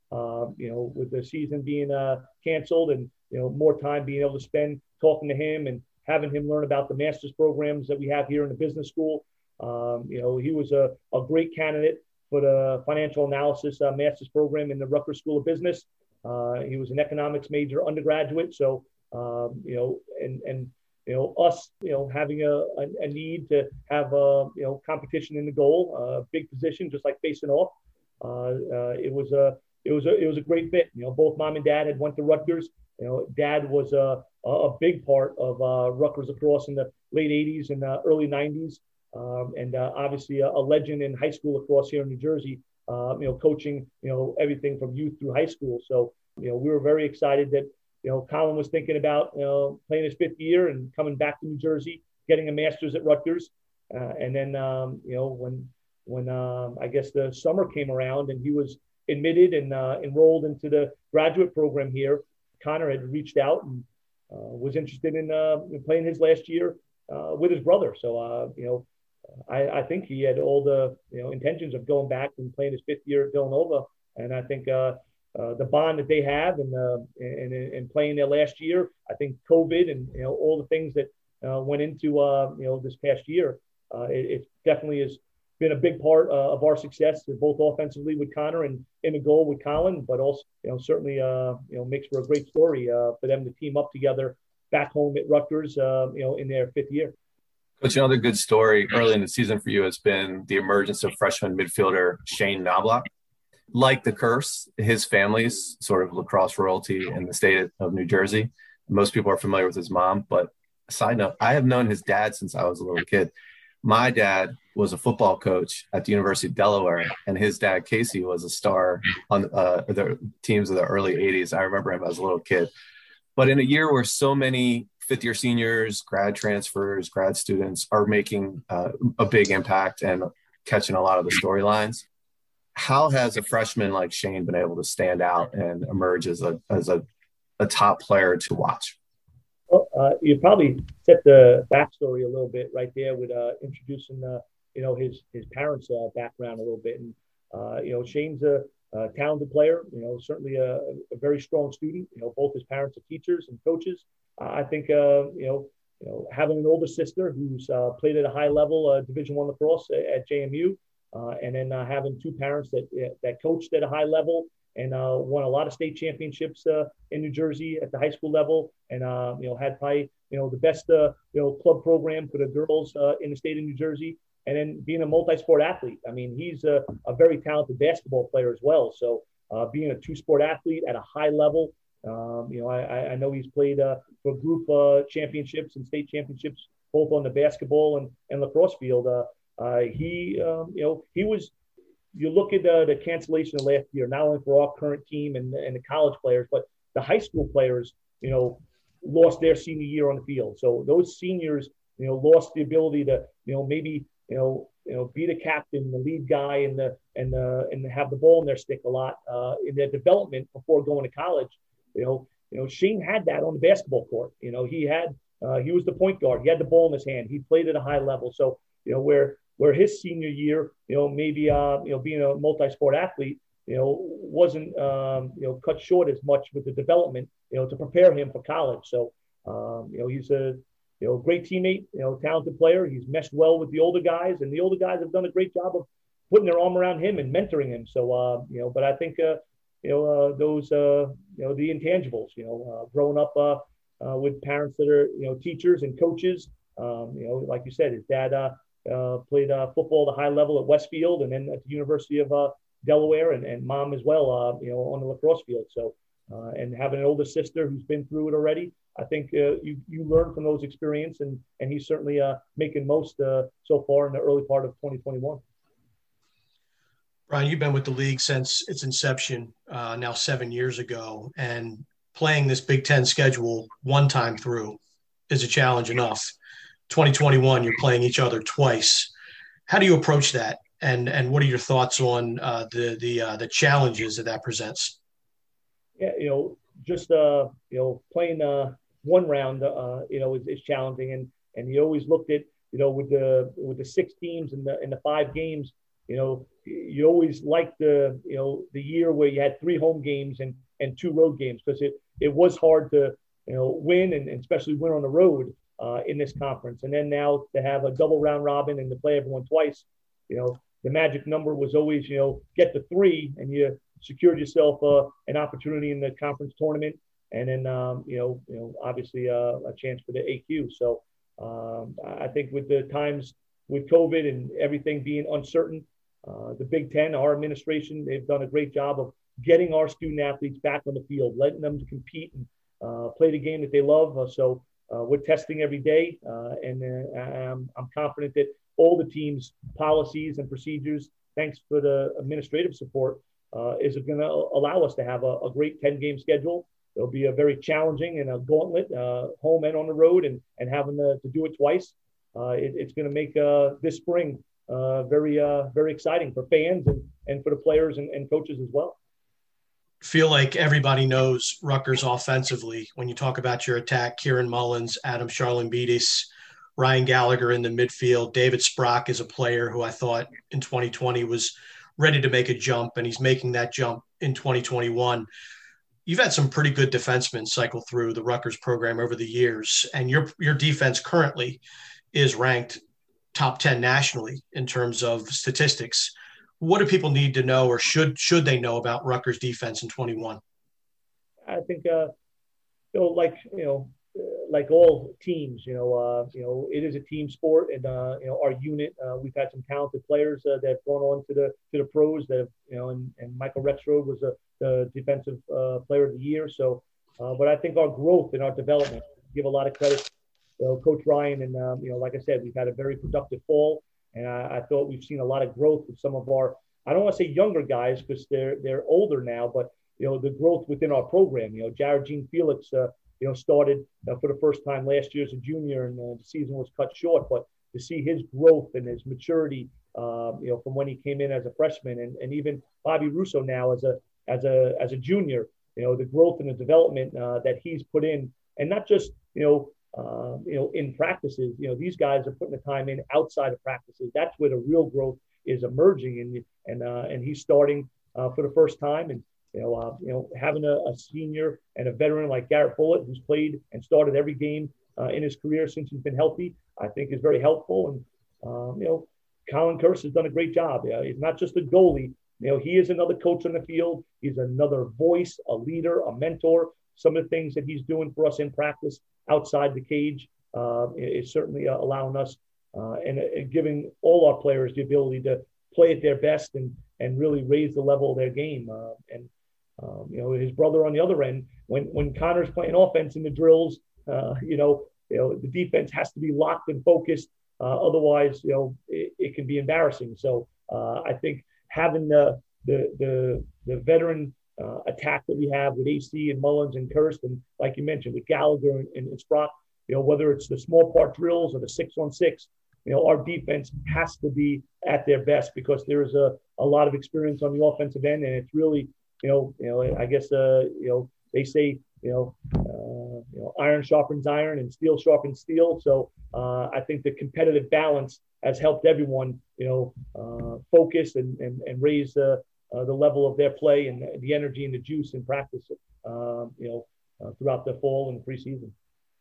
[SPEAKER 4] uh, you know, with the season being uh, canceled and, you know, more time being able to spend talking to him and having him learn about the master's programs that we have here in the business school. Um, you know, he was a, a great candidate for the financial analysis uh, master's program in the Rutgers School of Business. Uh, he was an economics major undergraduate. So, um, you know, and, and, you know, us, you know, having a, a, a need to have, a, you know, competition in the goal, a uh, big position, just like facing off. Uh, uh, it was a, it was a, it was a great fit. You know, both mom and dad had went to Rutgers. You know, dad was a, a big part of uh, Rutgers lacrosse in the late eighties and uh, early nineties. Um, and uh, obviously a, a legend in high school lacrosse here in New Jersey, uh, you know, coaching, you know, everything from youth through high school. So, you know, we were very excited that, you know, Colin was thinking about, you know, playing his fifth year and coming back to New Jersey, getting a master's at Rutgers. Uh, and then, um, you know, when, when um, I guess the summer came around and he was admitted and uh, enrolled into the graduate program here, Connor had reached out and uh, was interested in, uh, in playing his last year uh, with his brother. So, uh, you know, I, I think he had all the, you know, intentions of going back and playing his fifth year at Villanova. And I think uh, uh, the bond that they have and, uh, and, and playing their last year, I think COVID and, you know, all the things that uh, went into, uh, you know, this past year, uh, it, it definitely has been a big part uh, of our success, both offensively with Connor and in the goal with Colin, but also, you know, certainly, uh, you know, makes for a great story uh, for them to team up together back home at Rutgers, uh, you know, in their fifth year.
[SPEAKER 6] Coach, another good story early in the season for you has been the emergence of freshman midfielder Shane Knobloch. Like the curse, his family's sort of lacrosse royalty in the state of New Jersey. Most people are familiar with his mom, but side note, I have known his dad since I was a little kid. My dad was a football coach at the University of Delaware, and his dad, Casey, was a star on uh, the teams of the early eighties. I remember him as a little kid. But in a year where so many fifth-year seniors, grad transfers, grad students are making uh, a big impact and catching a lot of the storylines, how has a freshman like Shane been able to stand out and emerge as a as a, a top player to watch?
[SPEAKER 4] Well, uh, you probably set the backstory a little bit right there with uh, introducing, uh, you know, his his parents' uh, background a little bit. And, uh, you know, Shane's a, a talented player, you know, certainly a, a very strong student. You know, both his parents are teachers and coaches. Uh, I think, uh, you know, you know, having an older sister who's uh, played at a high level, uh, Division One lacrosse at, at J M U, uh, and then uh, having two parents that that coached at a high level and uh, won a lot of state championships uh, in New Jersey at the high school level, and uh, you know, had probably, you know, the best uh, you know, club program for the girls uh, in the state of New Jersey, and then being a multi-sport athlete. I mean, he's a, a very talented basketball player as well. So uh, being a two-sport athlete at a high level, um, you know, I, I know he's played uh, for group uh, championships and state championships both on the basketball and, and lacrosse field. Uh, uh, he, um, you know, he was. You look at the, the cancellation of last year, not only for our current team and, and the college players, but the high school players, you know, lost their senior year on the field. So those seniors, you know, lost the ability to, you know, maybe, you know, you know, be the captain, the lead guy, and the and the and have the ball in their stick a lot uh, in their development before going to college. You know, you know, Shane had that on the basketball court. You know, he had uh, he was the point guard. He had the ball in his hand. He played at a high level. So, you know, where where his senior year, you know, maybe, uh, you know, being a multi-sport athlete, you know, wasn't, um, you know, cut short as much with the development, you know, to prepare him for college. So, um, you know, he's a, you know, great teammate, you know, talented player. He's meshed well with the older guys, and the older guys have done a great job of putting their arm around him and mentoring him. So, uh, you know, but I think, uh, you know, uh, those, uh, you know, the intangibles, you know, uh, growing up uh, uh, with parents that are, you know, teachers and coaches, um, you know, like you said, his dad, uh, Uh, played uh, football at a high level at Westfield and then at the University of uh, Delaware, and, and mom as well, uh, you know, on the lacrosse field. So, uh, and having an older sister who's been through it already, I think uh, you you learn from those experiences, and and he's certainly uh, making most uh, so far in the early part of twenty twenty-one.
[SPEAKER 7] Brian, you've been with the league since its inception, uh, now seven years ago, and playing this Big Ten schedule one time through is a challenge enough. twenty twenty-one, you're playing each other twice. How do you approach that? And and what are your thoughts on uh, the the uh, the challenges that that presents?
[SPEAKER 4] Yeah, you know, just uh, you know, playing uh, one round, uh, you know, is, is challenging, and and you always looked at, you know, with the with the six teams and the and the five games, you know, you always liked the, you know, the year where you had three home games and, and two road games, because it, it was hard to, you know, win and, and especially win on the road uh, in this conference. And then now to have a double round robin and to play everyone twice, you know, the magic number was always, you know, get to three and you secured yourself uh, an opportunity in the conference tournament. And then, um, you know, you know, obviously uh, a chance for the A Q. So um, I think with the times with COVID and everything being uncertain, uh, the Big Ten, our administration, they've done a great job of getting our student athletes back on the field, letting them compete and uh, play the game that they love. Uh, so uh, we're testing every day, uh, and uh, I'm, I'm confident that all the teams' policies and procedures, thanks for the administrative support, uh, is going to allow us to have a, a great ten-game schedule. It'll be a very challenging and a gauntlet, uh, home and on the road, and and having to, to do it twice. Uh, it, it's going to make uh, this spring uh, very uh, very exciting for fans and, and for the players and, and coaches as well.
[SPEAKER 7] Feel like everybody knows Rutgers offensively. When you talk about your attack, Kieran Mullins, Adam Charlambidis, Ryan Gallagher in the midfield. David Sprock is a player who I thought in twenty twenty was ready to make a jump, and he's making that jump in twenty twenty-one. You've had some pretty good defensemen cycle through the Rutgers program over the years, and your your defense currently is ranked top ten nationally in terms of statistics. What do people need to know, or should should they know about Rutgers defense in twenty-one?
[SPEAKER 4] I think, uh, you know, like you know, like all teams, you know, uh, you know, it is a team sport, and uh, you know, our unit, uh, we've had some talented players uh, that have gone on to the to the pros. That have, you know, and, and Michael Rexroad was a the defensive uh, player of the year. So, uh, but I think our growth and our development, give a lot of credit, you know, Coach Ryan, and um, you know, like I said, we've had a very productive fall. And I, I thought we've seen a lot of growth with some of our, I don't want to say younger guys because they're they're older now, but you know, the growth within our program. You know, Jared Jean Felix, uh, you know, started uh, for the first time last year as a junior, and uh, the season was cut short. But to see his growth and his maturity, uh, you know, from when he came in as a freshman, and, and even Bobby Russo now as a as a as a junior, you know, the growth and the development uh, that he's put in, and not just you know. Uh, you know, in practices, you know, these guys are putting the time in outside of practices. That's where the real growth is emerging, and and uh, and he's starting uh, for the first time, and you know, uh, you know, having a, a senior and a veteran like Garrett Bullitt, who's played and started every game uh, in his career since he's been healthy, I think is very helpful. And um, you know, Colin Kurse has done a great job. Yeah, he's not just a goalie. You know, he is another coach on the field. He's another voice, a leader, a mentor. Some of the things that he's doing for us in practice outside the cage uh, is certainly uh, allowing us uh, and, and giving all our players the ability to play at their best and and really raise the level of their game. Uh, and um, you know, his brother on the other end, when when Connor's playing offense in the drills, uh, you know, you know, the defense has to be locked and focused. Uh, otherwise, you know, it, it can be embarrassing. So uh, I think having the the the, the veteran Uh, attack that we have with A C and Mullins and Kirsten, like you mentioned, with Gallagher and, and, and Sprock, you know, whether it's the small part drills or the six on six, you know, our defense has to be at their best because there's a, a lot of experience on the offensive end, and it's really, you know, you know, I guess, uh, you know, they say, you know, uh, you know, iron sharpens iron and steel sharpens steel. So uh, I think the competitive balance has helped everyone, you know, uh, focus and and, and raise the uh, Uh, the level of their play and the energy and the juice in practice, uh, you know, uh, throughout the fall and preseason.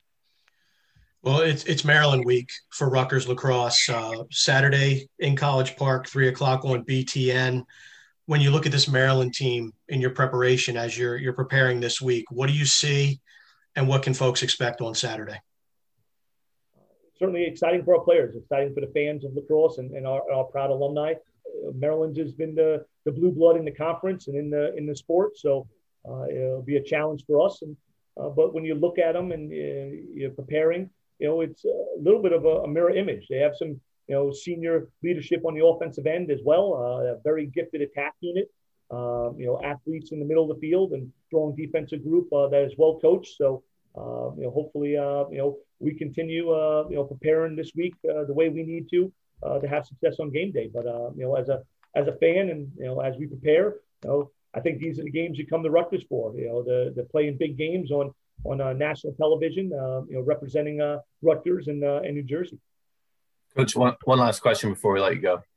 [SPEAKER 7] Well, it's it's Maryland week for Rutgers lacrosse. Uh, Saturday in College Park, three o'clock on B T N. When you look at this Maryland team in your preparation as you're you're preparing this week, what do you see, and what can folks expect on Saturday?
[SPEAKER 4] Certainly exciting for our players, exciting for the fans of lacrosse and, and our, our proud alumni. Maryland has been the, the blue blood in the conference and in the in the sport, so uh, it'll be a challenge for us. And uh, but when you look at them and uh, you're preparing, you know, it's a little bit of a, a mirror image. They have some, you know, senior leadership on the offensive end as well. Uh, a very gifted attack unit, uh, you know, athletes in the middle of the field, and strong defensive group uh, that is well coached. So uh, you know, hopefully, uh, you know, we continue, uh, you know, preparing this week uh, the way we need to. Uh, to have success on game day, but uh, you know, as a as a fan, and you know, as we prepare, you know, I think these are the games you come to Rutgers for. You know, the the playing big games on on uh, national television. Uh, you know, representing uh, Rutgers and uh, and New Jersey.
[SPEAKER 6] Coach, one one last question before we let you go.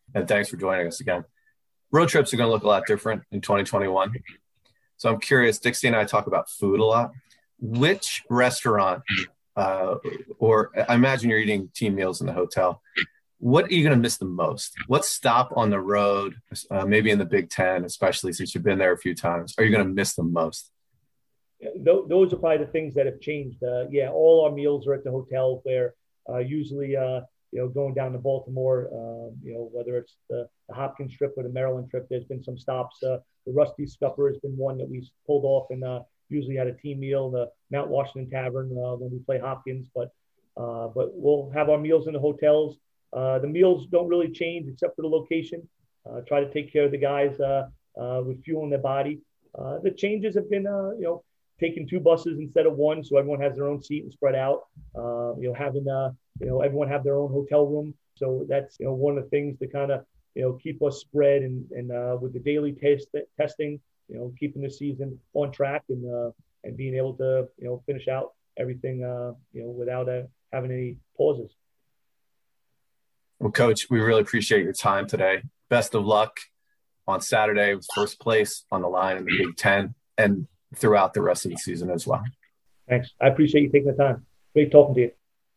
[SPEAKER 6] And thanks for joining us again. Road trips are going to look a lot different in twenty twenty-one. So I'm curious, Dixie and I talk about food a lot. Which restaurant, uh, or I imagine you're eating team meals in the hotel, what are you going to miss the most? What stop on the road, uh, maybe in the Big Ten, especially since you've been there a few times, are you going to miss the most?
[SPEAKER 4] Th- those are probably the things that have changed. Uh, yeah, all our meals are at the hotel where uh, usually, uh, you know, going down to Baltimore, uh, you know, whether it's the, the Hopkins trip or the Maryland trip, there's been some stops. Uh, the Rusty Scupper has been one that we pulled off and uh, usually had a team meal in the Mount Washington Tavern uh, when we play Hopkins. But uh, but we'll have our meals in the hotels. Uh, the meals don't really change except for the location. Uh, try to take care of the guys uh, uh, with fuel in their body. Uh, the changes have been, uh, you know, taking two buses instead of one, so everyone has their own seat and spread out. Uh, you know, having, uh, you know, everyone have their own hotel room. So that's, you know, one of the things to kind of, you know, keep us spread and, and uh, with the daily test testing, you know, keeping the season on track and uh, and being able to, you know, finish out everything, uh, you know, without uh, having any pauses.
[SPEAKER 6] Well, Coach, we really appreciate your time today. Best of luck on Saturday with first place on the line in the Big Ten and throughout the rest of the season as well.
[SPEAKER 4] Thanks. I appreciate you taking the time. Great talking to you.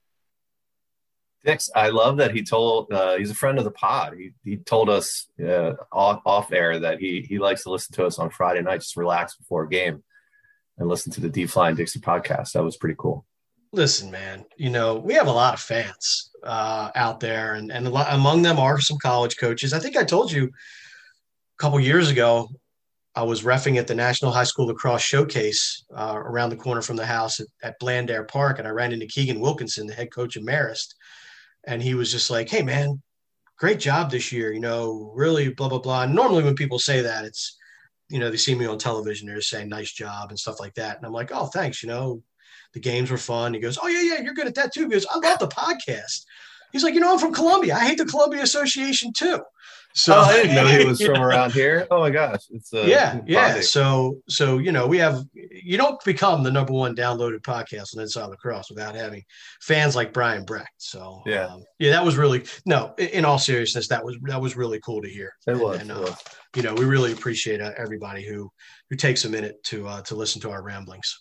[SPEAKER 6] Dix, I love that he told, uh, he's a friend of the pod. He he told us uh, off, off air that he he likes to listen to us on Friday night, just relax before a game and listen to the D-Fly Dixie podcast. That was pretty cool.
[SPEAKER 7] Listen, man, you know, we have a lot of fans uh, out there, and, and a lot, among them are some college coaches. I think I told you a couple years ago, I was reffing at the National High School Lacrosse Showcase uh, around the corner from the house at, at Blandair Park, and I ran into Keegan Wilkinson, the head coach of Marist, and he was just like, hey, man, great job this year, you know, really blah, blah, blah. And normally when people say that, it's, you know, they see me on television, they're saying nice job and stuff like that. And I'm like, oh, thanks, you know. The games were fun. He goes, oh, yeah, yeah, you're good at that too. He goes, I love the podcast. He's like, you know, I'm from Columbia. I hate the Columbia Association too. So
[SPEAKER 6] oh, I didn't know he was from know. around here. Oh my gosh. It's uh,
[SPEAKER 7] yeah, yeah. So, so, you know, we have, you don't become the number one downloaded podcast on Inside Lacrosse without having fans like Brian Brecht. So
[SPEAKER 6] yeah,
[SPEAKER 7] um, yeah, that was really, no, in all seriousness, that was, that was really cool to hear.
[SPEAKER 6] It was.
[SPEAKER 7] And,
[SPEAKER 6] it
[SPEAKER 7] uh,
[SPEAKER 6] was.
[SPEAKER 7] You know, we really appreciate uh, everybody who, who takes a minute to, uh, to listen to our ramblings.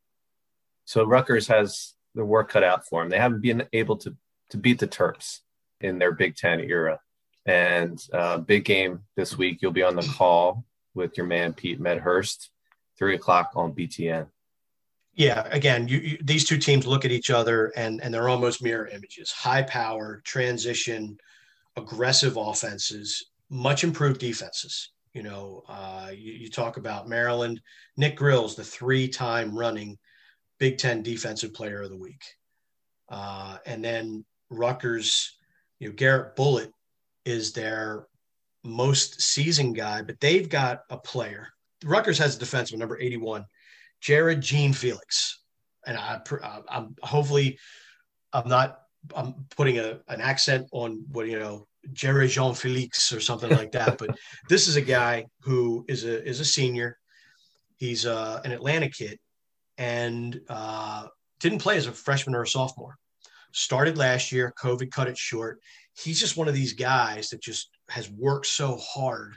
[SPEAKER 6] So Rutgers has the work cut out for them. They haven't been able to to beat the Terps in their Big Ten era. And uh, big game this week. You'll be on the call with your man, Pete Medhurst, three o'clock on B T N.
[SPEAKER 7] Yeah, again, you, you, these two teams look at each other, and, and they're almost mirror images. High power, transition, aggressive offenses, much improved defenses. You know, uh, you, you talk about Maryland, Nick Grills, the three-time running Big Ten Defensive Player of the Week. Uh, and then Rutgers, you know, Garrett Bullitt is their most seasoned guy, but they've got a player. Rutgers has a defenseman, number eighty-one, Jared Jean Felix. And I, I'm hopefully I'm not I'm putting a, an accent on what, you know, Jared Jean Felix or something like that. But this is a guy who is a is a senior. He's uh, an Atlanta kid. And uh, didn't play as a freshman or a sophomore. Started last year. COVID cut it short. He's just one of these guys that just has worked so hard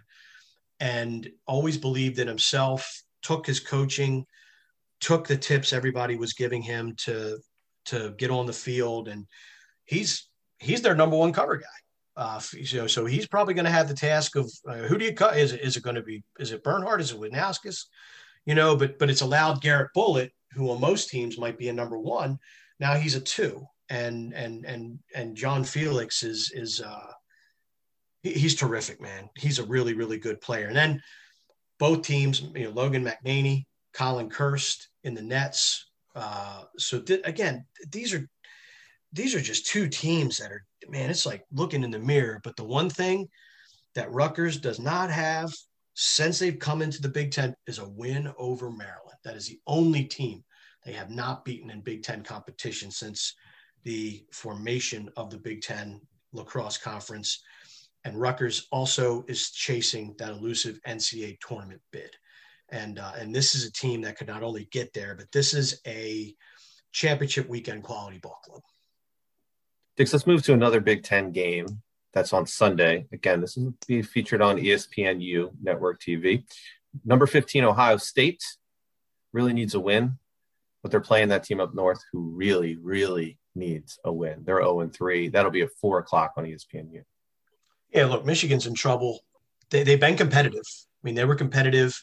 [SPEAKER 7] and always believed in himself, took his coaching, took the tips everybody was giving him to, to get on the field. And he's he's their number one cover guy. Uh, so, so he's probably going to have the task of uh, who do you cut? Is it, is it going to be, is it Bernhardt? Is it Wisnauskas? You know, but but it's allowed Garrett Bullitt, who on most teams might be a number one. Now he's a two, and and and and John Felix is is uh, he, he's terrific, man. He's a really really good player. And then both teams, you know, Logan McNaney, Colin Kirst in the nets. Uh, so th- again, these are these are just two teams that are, man. It's like looking in the mirror. But the one thing that Rutgers does not have since they've come into the Big Ten is a win over Maryland. That is the only team they have not beaten in Big Ten competition since the formation of the Big Ten Lacrosse Conference. And Rutgers also is chasing that elusive N C A A tournament bid. And, uh, and this is a team that could not only get there, but this is a championship weekend quality ball club.
[SPEAKER 6] Dix, let's move to another Big Ten game That's on Sunday. Again, this will be featured on E S P N U Network T V. Number fifteen, Ohio State, really needs a win, but they're playing that team up north who really, really needs a win. They're oh and three. That'll be at four o'clock on E S P N U.
[SPEAKER 7] Yeah, look, Michigan's in trouble. They, they've been competitive. I mean, they were competitive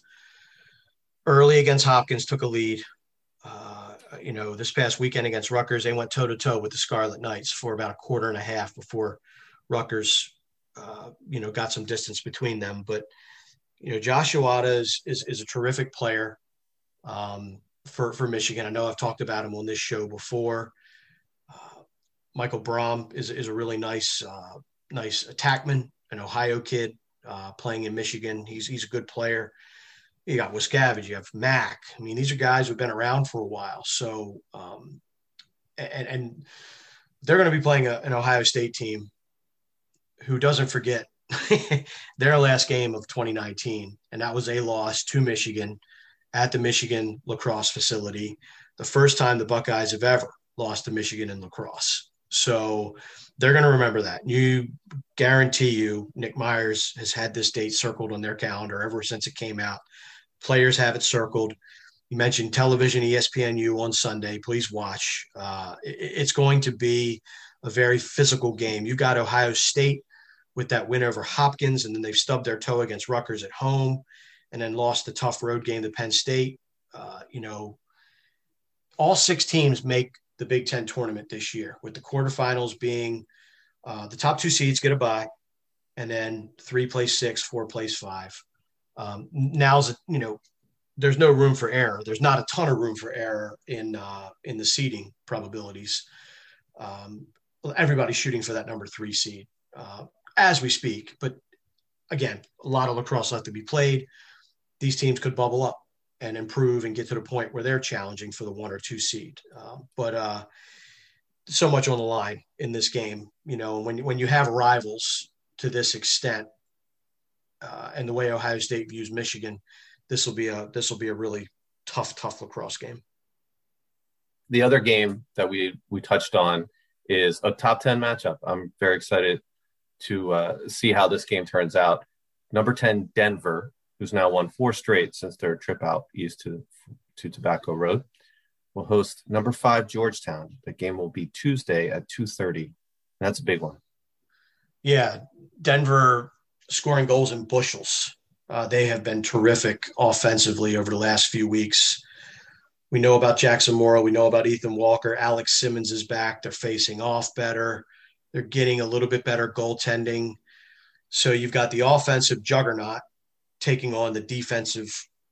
[SPEAKER 7] early against Hopkins, took a lead. Uh, you know, this past weekend against Rutgers, they went toe-to-toe with the Scarlet Knights for about a quarter and a half before Rutgers, uh, you know, got some distance between them. But, you know, Josh Uwata is, is, is a terrific player um, for, for Michigan. I know I've talked about him on this show before. Uh, Michael Braum is, is a really nice, uh, nice attackman, an Ohio kid uh, playing in Michigan. He's, he's a good player. You got Wiscavage, you have Mack. I mean, these are guys who've been around for a while. So, um, and, and they're going to be playing a, an Ohio State team who doesn't forget their last game of twenty nineteen. And that was a loss to Michigan at the Michigan lacrosse facility. The first time the Buckeyes have ever lost to Michigan in lacrosse. So they're going to remember that. You guarantee you Nick Myers has had this date circled on their calendar ever since it came out. Players have it circled. You mentioned television, E S P N U on Sunday. Please watch. Uh, it, it's going to be a very physical game. You got Ohio State with that win over Hopkins, and then they've stubbed their toe against Rutgers at home and then lost the tough road game to Penn State. Uh, you know, all six teams make the Big Ten tournament this year, with the quarterfinals being uh, the top two seeds get a bye, and then three plays six, four plays five. Um, now's, you know, there's no room for error. There's not a ton of room for error in uh, in the seeding probabilities. Um, everybody's shooting for that number three seed uh, as we speak. But again, a lot of lacrosse left to be played. These teams could bubble up and improve and get to the point where they're challenging for the one or two seed. Uh, but uh, so much on the line in this game, you know, when, when you have rivals to this extent uh, and the way Ohio State views Michigan, this will be a, this will be a really tough, tough lacrosse game.
[SPEAKER 6] The other game that we, we touched on is a top ten matchup. I'm very excited to uh, see how this game turns out. Number ten, Denver, who's now won four straight since their trip out east to, to Tobacco Road, will host number five, Georgetown. The game will be Tuesday at two thirty. That's a big one. Yeah,
[SPEAKER 7] Denver scoring goals in bushels. Uh, they have been terrific offensively over the last few weeks. We know about Jackson Morrow. We know about Ethan Walker. Alex Simmons is back. They're facing off better. They're getting a little bit better goaltending. So you've got the offensive juggernaut taking on the defensive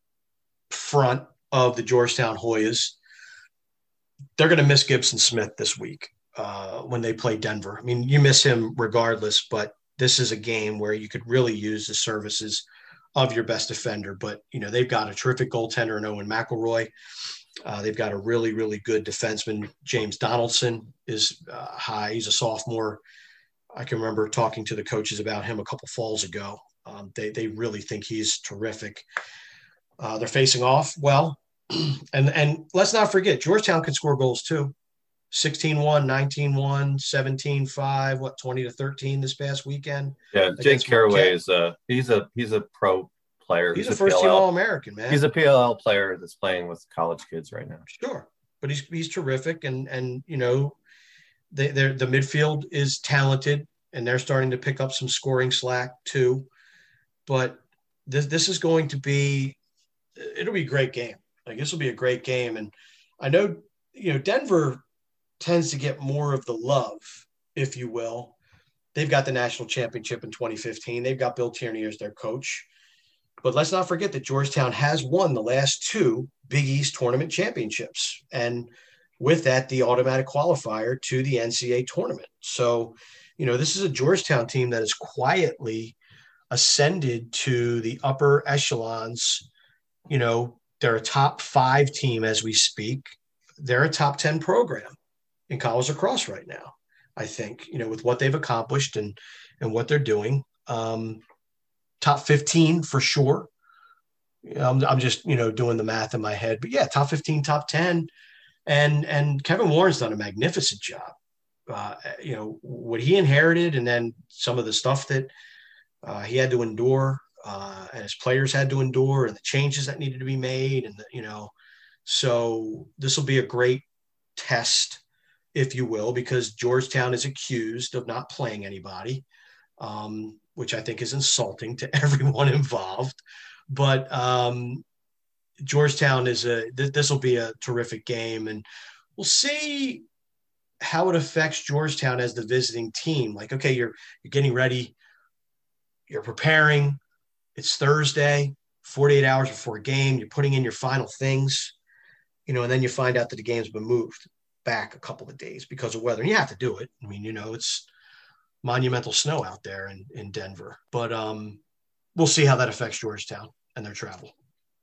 [SPEAKER 7] front of the Georgetown Hoyas. They're going to miss Gibson Smith this week uh, when they play Denver. I mean, you miss him regardless, but this is a game where you could really use the services of your best defender. But, you know, they've got a terrific goaltender in Owen McElroy. Uh, they've got a really, really good defenseman. James Donaldson is uh, high. He's a sophomore. I can remember talking to the coaches about him a couple falls ago. Um, they they really think he's terrific. Uh, they're facing off well. and and let's not forget, Georgetown can score goals too. sixteen one, nineteen one, seventeen five, what, twenty to thirteen this past weekend.
[SPEAKER 6] Yeah, Jake Caraway is a he's a he's a pro player.
[SPEAKER 7] He's,
[SPEAKER 6] he's
[SPEAKER 7] a first
[SPEAKER 6] P L L.
[SPEAKER 7] team All-American, man.
[SPEAKER 6] He's a P L L player that's playing with college kids right now.
[SPEAKER 7] Sure. But he's he's terrific, and and you know, they they're the midfield is talented, and they're starting to pick up some scoring slack too. But this this is going to be it'll be a great game. Like, this will be a great game. And I know, you know, Denver tends to get more of the love, if you will. They've got the national championship in twenty fifteen. They've got Bill Tierney as their coach. But let's not forget that Georgetown has won the last two Big East tournament championships. And with that, the automatic qualifier to the N C A A tournament. So, you know, this is a Georgetown team that has quietly ascended to the upper echelons. You know, they're a top five team as we speak. They're a top ten program in college lacrosse right now, I think, you know, with what they've accomplished and, and what they're doing. Um, top fifteen for sure. I'm, I'm just, you know, doing the math in my head, but yeah, top fifteen, top ten. And, and Kevin Warren's done a magnificent job. uh, you know, what he inherited, and then some of the stuff that uh, he had to endure, uh, and his players had to endure, and the changes that needed to be made, and the, you know, so this will be a great test, if you will, because Georgetown is accused of not playing anybody, um, which I think is insulting to everyone involved. But um, Georgetown is a th- this will be a terrific game, and we'll see how it affects Georgetown as the visiting team. Like, okay, you're you're getting ready, you're preparing. It's Thursday, forty-eight hours before a game. You're putting in your final things, you know, and then you find out that the game's been moved back a couple of days because of weather. And you have to do it. I mean, you know, it's monumental snow out there in, in Denver. But um, we'll see how that affects Georgetown and their travel.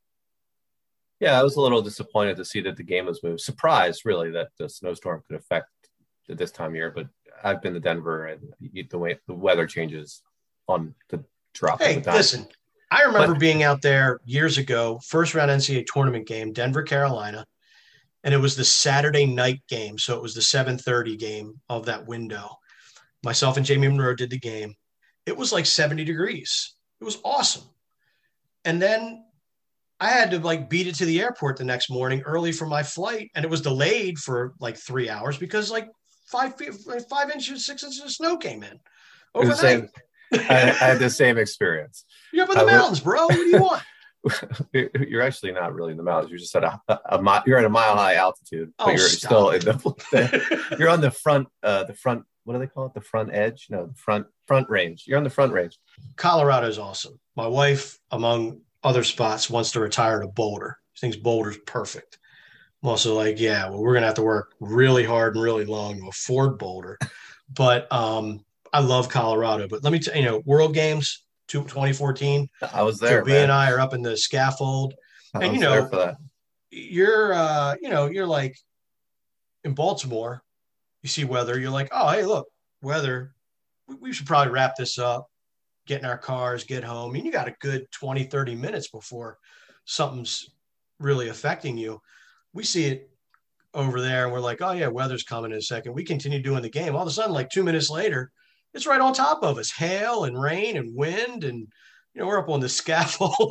[SPEAKER 6] Yeah, I was a little disappointed to see that the game was moved. Surprised, really, that the snowstorm could affect at this time of year. But I've been to Denver, and the way the weather changes on the drop
[SPEAKER 7] Hey,
[SPEAKER 6] of the dime.
[SPEAKER 7] listen, I remember
[SPEAKER 6] But-
[SPEAKER 7] being out there years ago, first round N C double A tournament game, Denver, Carolina. And it was the Saturday night game. So it was the seven thirty game of that window. Myself and Jamie Monroe did the game. It was like seventy degrees. It was awesome. And then I had to like beat it to the airport the next morning early for my flight. And it was delayed for like three hours because like five feet, like five inches, six inches of snow came in
[SPEAKER 6] It was the
[SPEAKER 7] overnight.
[SPEAKER 6] same- I, I had the same experience.
[SPEAKER 7] You're up in the
[SPEAKER 6] I went-
[SPEAKER 7] mountains, bro. What do you want?
[SPEAKER 6] You're actually not really in the mountains. You're just at a, a, a mi- you're at a mile high altitude, but
[SPEAKER 7] Oh,
[SPEAKER 6] you're
[SPEAKER 7] stop
[SPEAKER 6] still
[SPEAKER 7] it.
[SPEAKER 6] in the. You're on the front. Uh, the front. What do they call it? The front edge? No, the front front range. You're on the front range.
[SPEAKER 7] Colorado's awesome. My wife, among other spots, wants to retire to Boulder. She thinks Boulder's perfect. I'm also like, yeah, well, we're going to have to work really hard and really long to afford Boulder. But um, I love Colorado. But let me tell you, you know, World Games twenty fourteen,
[SPEAKER 6] I was there.
[SPEAKER 7] Toby
[SPEAKER 6] man.
[SPEAKER 7] and I are up in the scaffold.
[SPEAKER 6] I
[SPEAKER 7] and,
[SPEAKER 6] was
[SPEAKER 7] you know,
[SPEAKER 6] there for that.
[SPEAKER 7] You're, uh, you know, you're like in Baltimore, you see weather. You're like, oh, hey, look, weather. We, we should probably wrap this up, get in our cars, get home. I mean, you got a good twenty, thirty minutes before something's really affecting you. We see it over there and we're like, oh, yeah, weather's coming in a second. We continue doing the game. All of a sudden, like two minutes later, it's right on top of us, hail and rain and wind. And, you know, we're up on the scaffold.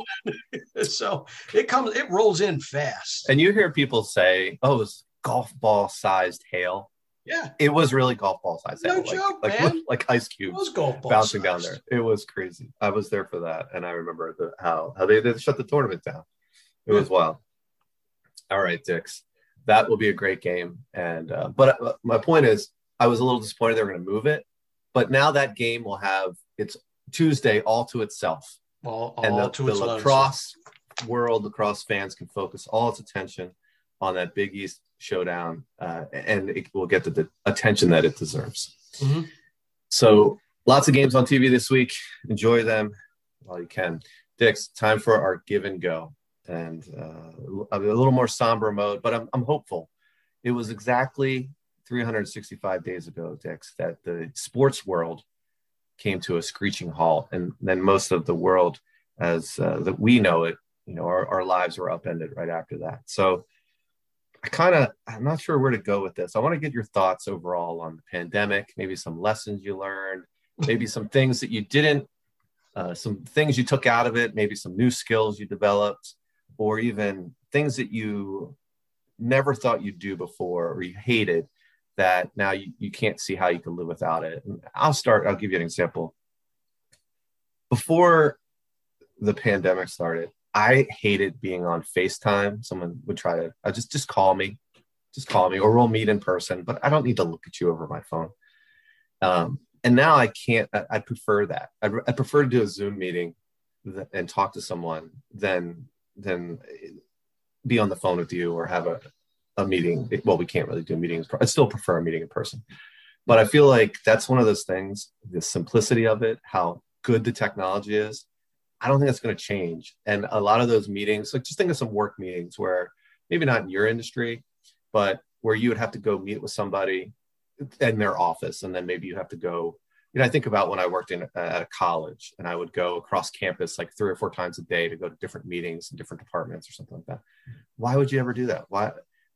[SPEAKER 7] So it comes, it rolls in fast.
[SPEAKER 6] And you hear people say, "Oh, it's golf ball sized hail."
[SPEAKER 7] Yeah.
[SPEAKER 6] It was really golf ball sized
[SPEAKER 7] No
[SPEAKER 6] hail, like,
[SPEAKER 7] joke,
[SPEAKER 6] like,
[SPEAKER 7] man.
[SPEAKER 6] like ice
[SPEAKER 7] It
[SPEAKER 6] cubes
[SPEAKER 7] was golf ball
[SPEAKER 6] bouncing down
[SPEAKER 7] sized.
[SPEAKER 6] there. It was crazy. I was there for that, and I remember the, how how they, they shut the tournament down. It was wild. All right, Dix, that will be a great game. And uh, but uh, my point is, I was a little disappointed they were going to move it, but now that game will have its Tuesday all to itself.
[SPEAKER 7] All, all
[SPEAKER 6] And the,
[SPEAKER 7] to
[SPEAKER 6] the
[SPEAKER 7] its
[SPEAKER 6] lacrosse world, lacrosse fans can focus all its attention on that Big East showdown, uh, and it will get the, the attention that it deserves.
[SPEAKER 7] Mm-hmm.
[SPEAKER 6] So lots of games on T V this week. Enjoy them while you can. Dix, time for our give and go. And uh, a little more somber mode, but I'm, I'm hopeful. It was exactly three hundred sixty-five days ago, Dix, that the sports world came to a screeching halt, and then most of the world, as uh, that we know it, you know, our, our lives were upended right after that. So I kind of, I'm not sure where to go with this. I want to get your thoughts overall on the pandemic, maybe some lessons you learned, maybe some things that you didn't, uh, some things you took out of it, maybe some new skills you developed, or even things that you never thought you'd do before or you hated that now you, you can't see how you can live without it. And I'll start, I'll give you an example. Before the pandemic started, I hated being on FaceTime. Someone would try to, uh, just, just call me, just call me, or we'll meet in person, but I don't need to look at you over my phone. Um, and now I can't, I, I prefer that. I, I prefer to do a Zoom meeting th- and talk to someone than, than be on the phone with you or have a, a meeting. Well, we can't really do meetings. I still prefer a meeting in person, but I feel like that's one of those things, the simplicity of it, how good the technology is. I don't think that's going to change. And a lot of those meetings, like just think of some work meetings where maybe not in your industry, but where you would have to go meet with somebody in their office. And then maybe you have to go, you know, I think about when I worked in at a college and I would go across campus like three or four times a day to go to different meetings in different departments or something like that. Why would you ever do that? Why?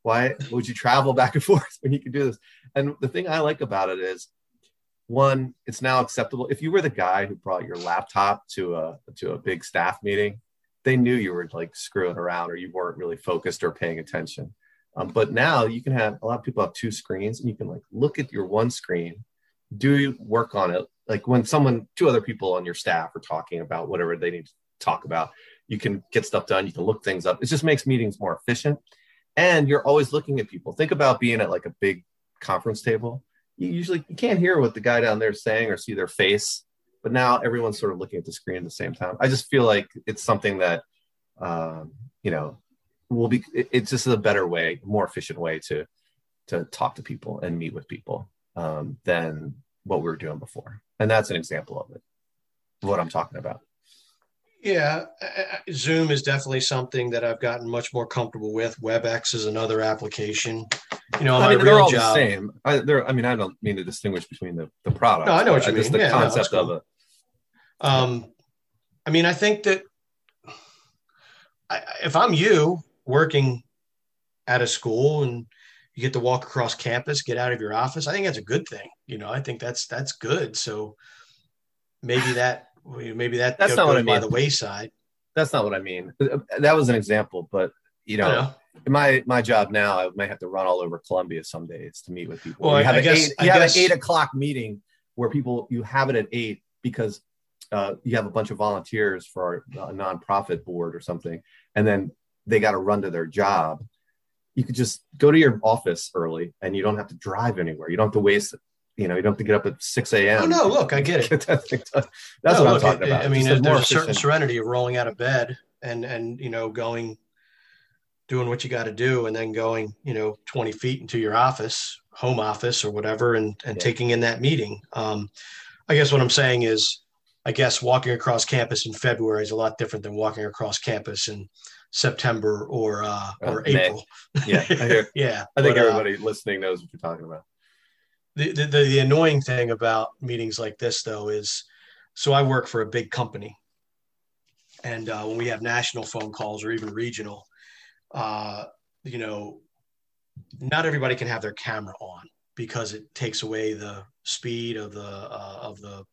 [SPEAKER 6] Why would you travel back and forth when you can do this? And the thing I like about it is, one, it's now acceptable. If you were the guy who brought your laptop to a to a big staff meeting, they knew you were like screwing around or you weren't really focused or paying attention. Um, but now you can have, a lot of people have two screens and you can like look at your one screen, do work on it. Like when someone, two other people on your staff are talking about whatever they need to talk about, you can get stuff done. You can look things up. It just makes meetings more efficient. And you're always looking at people. Think about being at like a big conference table. You usually you can't hear what the guy down there is saying or see their face. But now everyone's sort of looking at the screen at the same time. I just feel like it's something that, um, you know, will be, it, it's just a better way, more efficient way to, to talk to people and meet with people um, than what we were doing before. And that's an example of it, what I'm talking about.
[SPEAKER 7] Yeah. Zoom is definitely something that I've gotten much more comfortable with. WebEx is another application. You know,
[SPEAKER 6] I
[SPEAKER 7] my
[SPEAKER 6] mean,
[SPEAKER 7] real
[SPEAKER 6] they're all
[SPEAKER 7] job,
[SPEAKER 6] the same. I, they're, I mean, I don't mean to distinguish between the, the products.
[SPEAKER 7] No, I know what you
[SPEAKER 6] just
[SPEAKER 7] mean.
[SPEAKER 6] the
[SPEAKER 7] Yeah, no,
[SPEAKER 6] concept
[SPEAKER 7] that's cool.
[SPEAKER 6] of it.
[SPEAKER 7] Um, I mean, I think that I, if I'm you working at a school and you get to walk across campus, get out of your office, I think that's a good thing. You know, I think that's that's good. So maybe that maybe that
[SPEAKER 6] That's
[SPEAKER 7] goes
[SPEAKER 6] not what I
[SPEAKER 7] by
[SPEAKER 6] mean.
[SPEAKER 7] the wayside.
[SPEAKER 6] That's not what I mean. That was an example, but you know,
[SPEAKER 7] I know.
[SPEAKER 6] my my job now, I may have to run all over Columbia some days to meet with people.
[SPEAKER 7] Well,
[SPEAKER 6] you have,
[SPEAKER 7] I
[SPEAKER 6] an,
[SPEAKER 7] guess-
[SPEAKER 6] eight,
[SPEAKER 7] I
[SPEAKER 6] you have
[SPEAKER 7] guess-
[SPEAKER 6] an eight o'clock meeting where people, you have it at eight because uh, you have a bunch of volunteers for a nonprofit board or something, and then they got to run to their job. You could just go to your office early and you don't have to drive anywhere. You don't have to waste, you know, you don't have to get up at six a.m.
[SPEAKER 7] Oh, no, look, I get it.
[SPEAKER 6] Get that thing done.
[SPEAKER 7] No,
[SPEAKER 6] That's what I'm
[SPEAKER 7] look,
[SPEAKER 6] talking
[SPEAKER 7] it-
[SPEAKER 6] about.
[SPEAKER 7] I mean,
[SPEAKER 6] Just a
[SPEAKER 7] there's
[SPEAKER 6] more
[SPEAKER 7] a certain
[SPEAKER 6] efficient-
[SPEAKER 7] serenity of rolling out of bed and, and, you know, going, doing what you got to do, and then going, you know, twenty feet into your office, home office or whatever, and, and
[SPEAKER 6] Yeah.
[SPEAKER 7] taking in that meeting. Um, I guess what I'm saying is, I guess walking across campus in February is a lot different than walking across campus in September or, uh, or
[SPEAKER 6] Uh, May.
[SPEAKER 7] April.
[SPEAKER 6] Yeah, I hear.
[SPEAKER 7] Yeah.
[SPEAKER 6] I think
[SPEAKER 7] but, uh,
[SPEAKER 6] everybody listening knows what you're talking about.
[SPEAKER 7] The, the, the, the annoying thing about meetings like this, though, is so I work for a big company. And uh, when we have national phone calls or even regional, uh, you know, not everybody can have their camera on because it takes away the speed of the, uh, of the,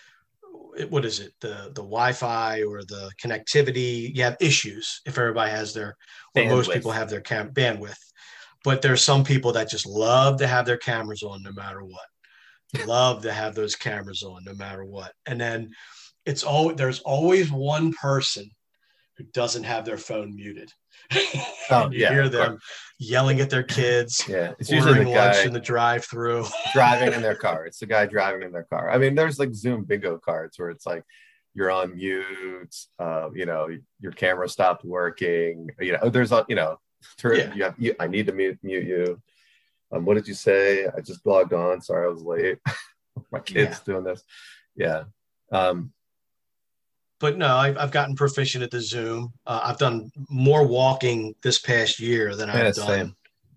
[SPEAKER 7] what is it? The, the Wi-Fi or the connectivity. You have issues if everybody has their, or most
[SPEAKER 6] Bandwidth.
[SPEAKER 7] people have their cam bandwidth. But there's some people that just love to have their cameras on no matter what. Love to have those cameras on no matter what. And then it's all there's always one person who doesn't have their phone muted.
[SPEAKER 6] Oh,
[SPEAKER 7] you
[SPEAKER 6] yeah,
[SPEAKER 7] hear
[SPEAKER 6] of
[SPEAKER 7] them yelling at their kids,
[SPEAKER 6] Yeah, it's usually
[SPEAKER 7] ordering
[SPEAKER 6] the
[SPEAKER 7] lunch
[SPEAKER 6] guy
[SPEAKER 7] in the drive-through.
[SPEAKER 6] driving in their car. It's the guy driving in their car. I mean, there's like Zoom bingo cards where it's like you're on mute. Uh, you know, your camera stopped working. You know, there's a you know, turn,
[SPEAKER 7] Yeah.
[SPEAKER 6] you have. You, I need to mute mute you. Um, what did you say? I just logged on. Sorry, I was late. My kid's
[SPEAKER 7] Yeah.
[SPEAKER 6] doing this. Yeah. Um,
[SPEAKER 7] But no, I've, I've gotten proficient at the Zoom. Uh, I've done more walking this past year than
[SPEAKER 6] Yeah,
[SPEAKER 7] I've done
[SPEAKER 6] same.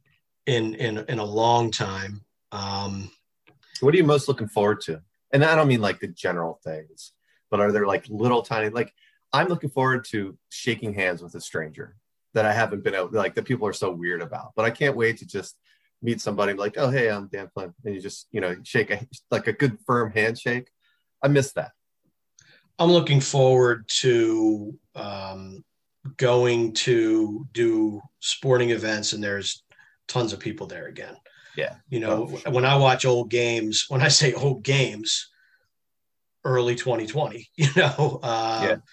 [SPEAKER 7] in in in a long time. Um,
[SPEAKER 6] What are you most looking forward to? And I don't mean like the general things, but are there like little tiny, like I'm looking forward to shaking hands with a stranger that I haven't been able, like that people are so weird about, but I can't wait to just meet somebody like, oh, hey, I'm Dan Flynn. And you just, you know, shake a, like a good firm handshake. I miss that.
[SPEAKER 7] I'm looking forward to um, going to do sporting events, and there's tons of people there again.
[SPEAKER 6] Yeah.
[SPEAKER 7] You know,
[SPEAKER 6] Oh, for sure.
[SPEAKER 7] when I watch old games, when I say old games, early twenty twenty, you know, uh,
[SPEAKER 6] Yeah.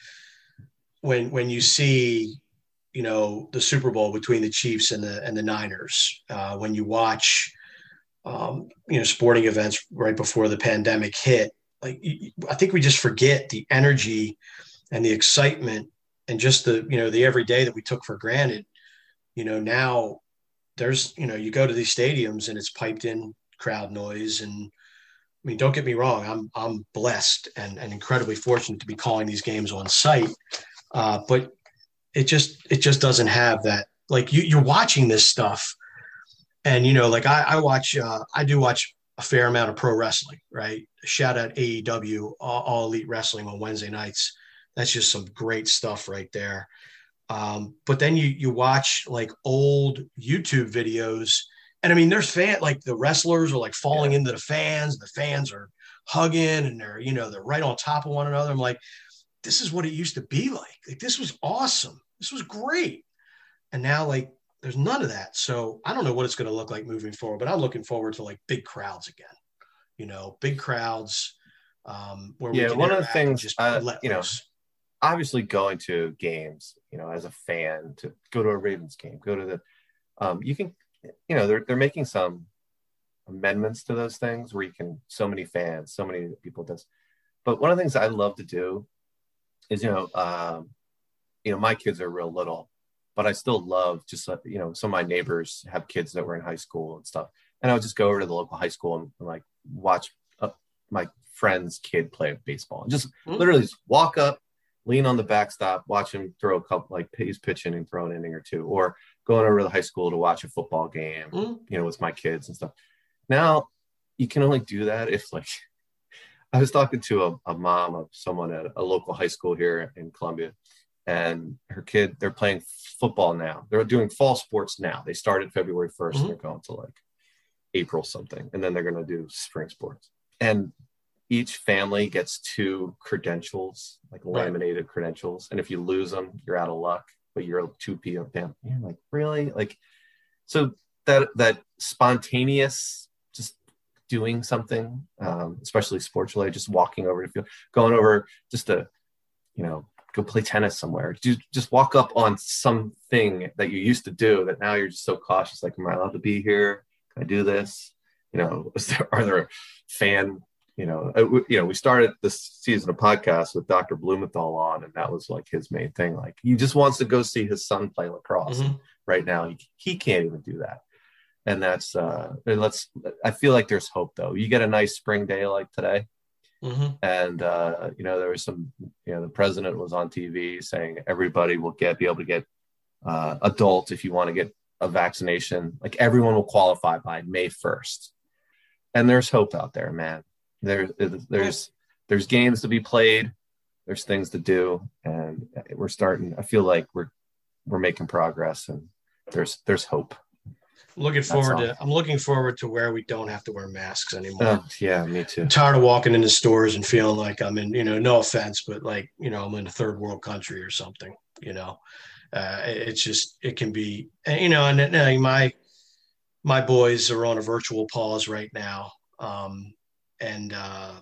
[SPEAKER 7] when when you see, you know, the Super Bowl between the Chiefs and the and the Niners, uh, when you watch, um, you know, sporting events right before the pandemic hit, like I think we just forget the energy and the excitement and just the, you know, the everyday that we took for granted. You know, now there's, you know, you go to these stadiums and it's piped in crowd noise. And I mean, don't get me wrong, I'm I'm blessed and, and incredibly fortunate to be calling these games on site. Uh, but it just it just doesn't have that, like you, you're watching this stuff. And, you know, like I, I watch, uh, I do watch a fair amount of pro wrestling, right? Shout out A E W, all, all Elite Wrestling on Wednesday nights. That's just some great stuff right there. Um, but then you you watch like old YouTube videos, and I mean, there's fan like the wrestlers are like falling yeah. into the fans. The fans are hugging, and they're you know they're right on top of one another. I'm like, this is what it used to be like. Like this was awesome. This was great. And now like there's none of that. So I don't know what it's going to look like moving forward. But I'm looking forward to like big crowds again. You know, big crowds. Um, where
[SPEAKER 6] yeah,
[SPEAKER 7] we can
[SPEAKER 6] one of the things
[SPEAKER 7] just
[SPEAKER 6] uh,
[SPEAKER 7] let
[SPEAKER 6] you know.
[SPEAKER 7] loose. Obviously
[SPEAKER 6] going to games, you know, as a fan, to go to a Ravens game, go to the, um, you can, you know, they're they're making some amendments to those things where you can, so many fans, so many people does. But one of the things I love to do is, you know, um, you know, my kids are real little, but I still love just, you know, some of my neighbors have kids that were in high school and stuff. And I would just go over to the local high school and, and like watch uh, my friend's kid play baseball and just mm-hmm. literally just walk up, lean on the backstop, watch him throw a couple, like he's pitching and throw an inning or two, or going over to the high school to watch a football game, mm. you know, with my kids and stuff. Now you can only do that if like, I was talking to a, a mom of someone at a local high school here in Columbia, and her kid, they're playing football now. They're doing fall sports now. They started February first mm-hmm. and they're going to like April something. And then they're going to do spring sports. And each family gets two credentials, like laminated right. credentials. And if you lose them, you're out of luck, but you're a two P of them. You're like, really? Like, so that, that spontaneous, just doing something, um, especially sports related, just walking over to field, going over just to, you know, go play tennis somewhere. Just, just walk up on something that you used to do that now you're just so cautious. Like, am I allowed to be here? Can I do this? You know, is there, are there fan, you know, uh, you know, we started this season of podcasts with Doctor Blumenthal on, and that was like his main thing. Like, he just wants to go see his son play lacrosse. Mm-hmm. Right now, he, he can't even do that. And that's, uh, and let's, I feel like there's hope though. You get a nice spring day like today. Mm-hmm. And, uh, you know, there was some, you know, the president was on T V saying everybody will get, be able to get uh, adult if you want to get a vaccination. Like, everyone will qualify by May first. And there's hope out there, man. There, there's, there's games to be played. There's things to do. And we're starting, I feel like we're, we're making progress, and there's, there's hope.
[SPEAKER 7] Looking forward to, I'm looking forward to where we don't have to wear masks anymore.
[SPEAKER 6] Oh, yeah, me too.
[SPEAKER 7] I'm tired of walking into stores and feeling like I'm in, you know, no offense, but like, you know, I'm in a third world country or something, you know. Uh, it's just, it can be, you know, and, and my, my boys are on a virtual pause right now. Um, and, uh,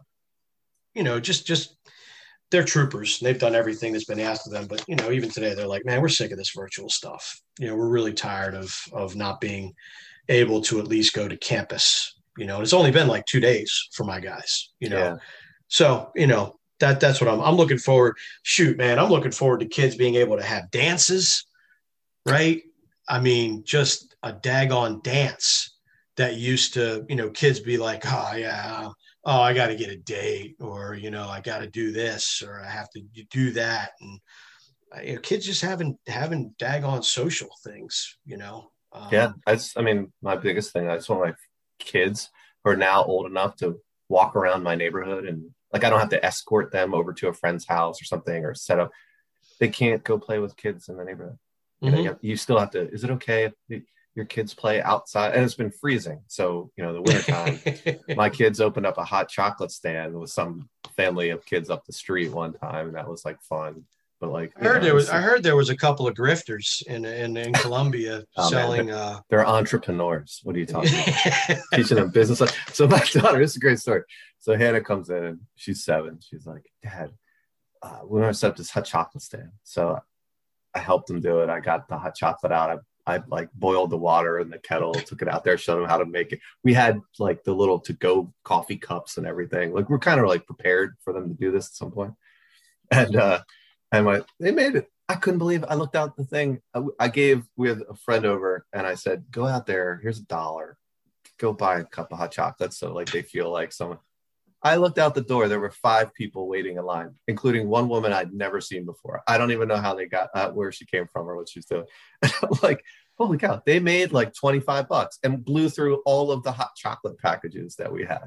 [SPEAKER 7] you know, just, just, they're troopers. They've done everything that's been asked of them. But, you know, even today, they're like, man, we're sick of this virtual stuff. You know, we're really tired of, of not being able to at least go to campus. You know, it's only been like two days for my guys, you know. Yeah. So, you know, that that's what I'm, I'm looking forward. Shoot, man, I'm looking forward to kids being able to have dances, right? I mean, just a daggone dance that used to, you know, kids be like, oh, yeah, oh, I got to get a date, or, you know, I got to do this, or I have to do that. And, you know, kids just having, having daggone social things, you know? Um,
[SPEAKER 6] yeah. I just, I mean, my biggest thing, I just want my kids who are now old enough to walk around my neighborhood, and like, I don't have to escort them over to a friend's house or something, or set up. They can't go play with kids in the neighborhood. You mm-hmm. know, you, you still have to, is it okay if your kids play outside? And it's been freezing. So, you know, the wintertime, my kids opened up a hot chocolate stand with some family of kids up the street one time. And that was like fun. But like,
[SPEAKER 7] I heard
[SPEAKER 6] know,
[SPEAKER 7] there was, I heard there was a couple of grifters in, in, in Columbia oh, selling.
[SPEAKER 6] Man, they're,
[SPEAKER 7] uh,
[SPEAKER 6] they're entrepreneurs. What are you talking about? Teaching them business. So my daughter, this is a great story. So Hannah comes in, and she's seven. She's like, Dad, uh, we want to set up this hot chocolate stand. So I helped them do it. I got the hot chocolate out. I, I like boiled the water in the kettle, took it out there, showed them how to make it. We had like the little to-go coffee cups and everything. Like, we're kind of like prepared for them to do this at some point. And, uh, and my, they made it. I couldn't believe it. I looked out the thing. I, I gave, we had a friend over, and I said, go out there. Here's a dollar. Go buy a cup of hot chocolate. So like, they feel like someone. I looked out the door. There were five people waiting in line, including one woman I'd never seen before. I don't even know how they got, uh, where she came from or what she's doing. And I'm like, holy cow, they made like twenty-five bucks and blew through all of the hot chocolate packages that we had.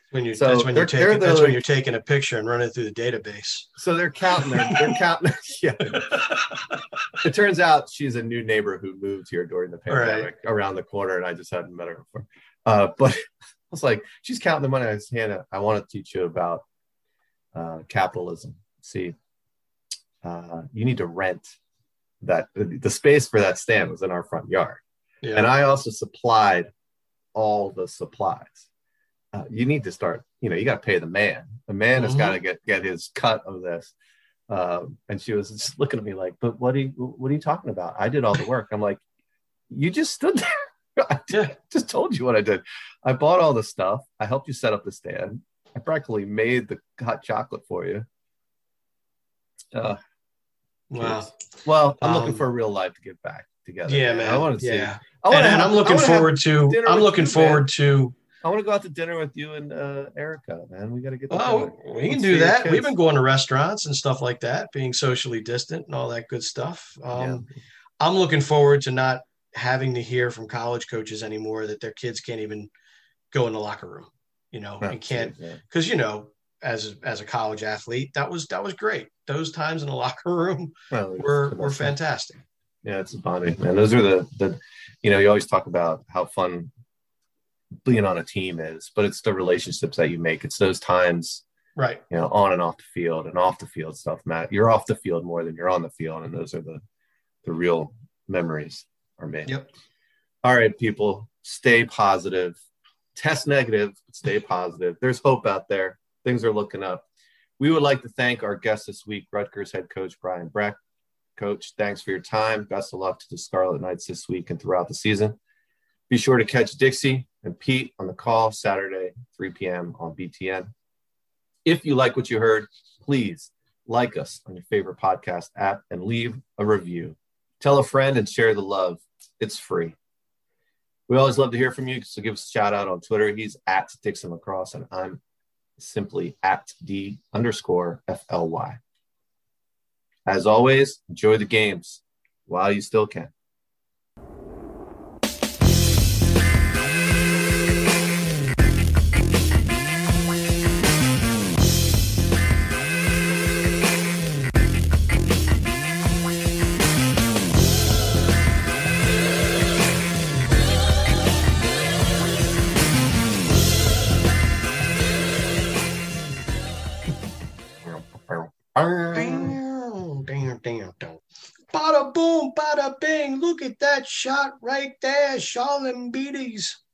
[SPEAKER 7] When you
[SPEAKER 6] So
[SPEAKER 7] that's when you're
[SPEAKER 6] they're- they're
[SPEAKER 7] taking
[SPEAKER 6] the,
[SPEAKER 7] that's when
[SPEAKER 6] like-
[SPEAKER 7] you're taking a picture and running through the database.
[SPEAKER 6] So they're counting. They're, they're counting. Yeah. It turns out she's a new neighbor who moved here during the pandemic around the corner, and I just hadn't met her before. Uh, but I was like, she's counting the money. I said, Hannah, I want to teach you about uh, capitalism. See, uh, you need to rent that. The space for that stand was in our front yard.
[SPEAKER 7] Yeah.
[SPEAKER 6] And I also supplied all the supplies. Uh, you need to start, you know, you got to pay the man. The man has
[SPEAKER 7] Mhm.
[SPEAKER 6] got to get, get his cut of this. Um, and she was just looking at me like, but what are you, what are you talking about? I did all the work. I'm like, you just stood there. I did,
[SPEAKER 7] Yeah.
[SPEAKER 6] just told you what I did. I bought all the stuff. I helped you set up the stand. I practically made the hot chocolate for you. Uh,
[SPEAKER 7] Wow.
[SPEAKER 6] kids. Well, I'm looking
[SPEAKER 7] Um,
[SPEAKER 6] for a real life to get back together.
[SPEAKER 7] Yeah, man.
[SPEAKER 6] I want to see.
[SPEAKER 7] yeah.
[SPEAKER 6] I wanna
[SPEAKER 7] And, and
[SPEAKER 6] have-
[SPEAKER 7] I'm looking
[SPEAKER 6] I wanna have
[SPEAKER 7] forward to
[SPEAKER 6] dinner
[SPEAKER 7] I'm
[SPEAKER 6] with
[SPEAKER 7] looking
[SPEAKER 6] you,
[SPEAKER 7] forward
[SPEAKER 6] man.
[SPEAKER 7] to
[SPEAKER 6] I want to go out to dinner with you and uh, Erica, man. We got to get together.
[SPEAKER 7] oh, we
[SPEAKER 6] Let's
[SPEAKER 7] can
[SPEAKER 6] see
[SPEAKER 7] do
[SPEAKER 6] your
[SPEAKER 7] that. We've
[SPEAKER 6] kids.
[SPEAKER 7] been going to restaurants and stuff like that, being socially distant and all that good stuff. Um, I'm looking forward to not having to hear from college coaches anymore that their kids can't even go in the locker room, you know,
[SPEAKER 6] Yeah.
[SPEAKER 7] and can't
[SPEAKER 6] Yeah.
[SPEAKER 7] because you know, as as a college athlete, that was that was great. Those times in the locker room
[SPEAKER 6] Well, it's
[SPEAKER 7] were
[SPEAKER 6] the
[SPEAKER 7] were
[SPEAKER 6] best thing.
[SPEAKER 7] fantastic.
[SPEAKER 6] Yeah, it's bonding, man. Those are the the, you know, you always talk about how fun being on a team is, but it's the relationships that you make. It's those times,
[SPEAKER 7] Right.
[SPEAKER 6] you know, on and off the field and off the field stuff, Matt. You're off the field more than you're on the field, and those are the the real memories are made.
[SPEAKER 7] Yep.
[SPEAKER 6] All right, people, stay positive. Test negative, but stay positive. There's hope out there. Things are looking up. We would like to thank our guest this week, Rutgers head coach Brian Breck. Coach, thanks for your time. Best of luck to the Scarlet Knights this week and throughout the season. Be sure to catch Dixie and Pete on the call Saturday, three p.m. on B T N. If you like what you heard, please like us on your favorite podcast app and leave a review. Tell a friend and share the love. It's free. We always love to hear from you, so give us a shout out on Twitter. He's at Dixon Lacrosse, and I'm simply at D underscore F L Y. As always, enjoy the games while you still can.
[SPEAKER 7] Damn, damn, damn, damn. Bada boom, bada bing. Look at that shot right there. Charlotte Beatties.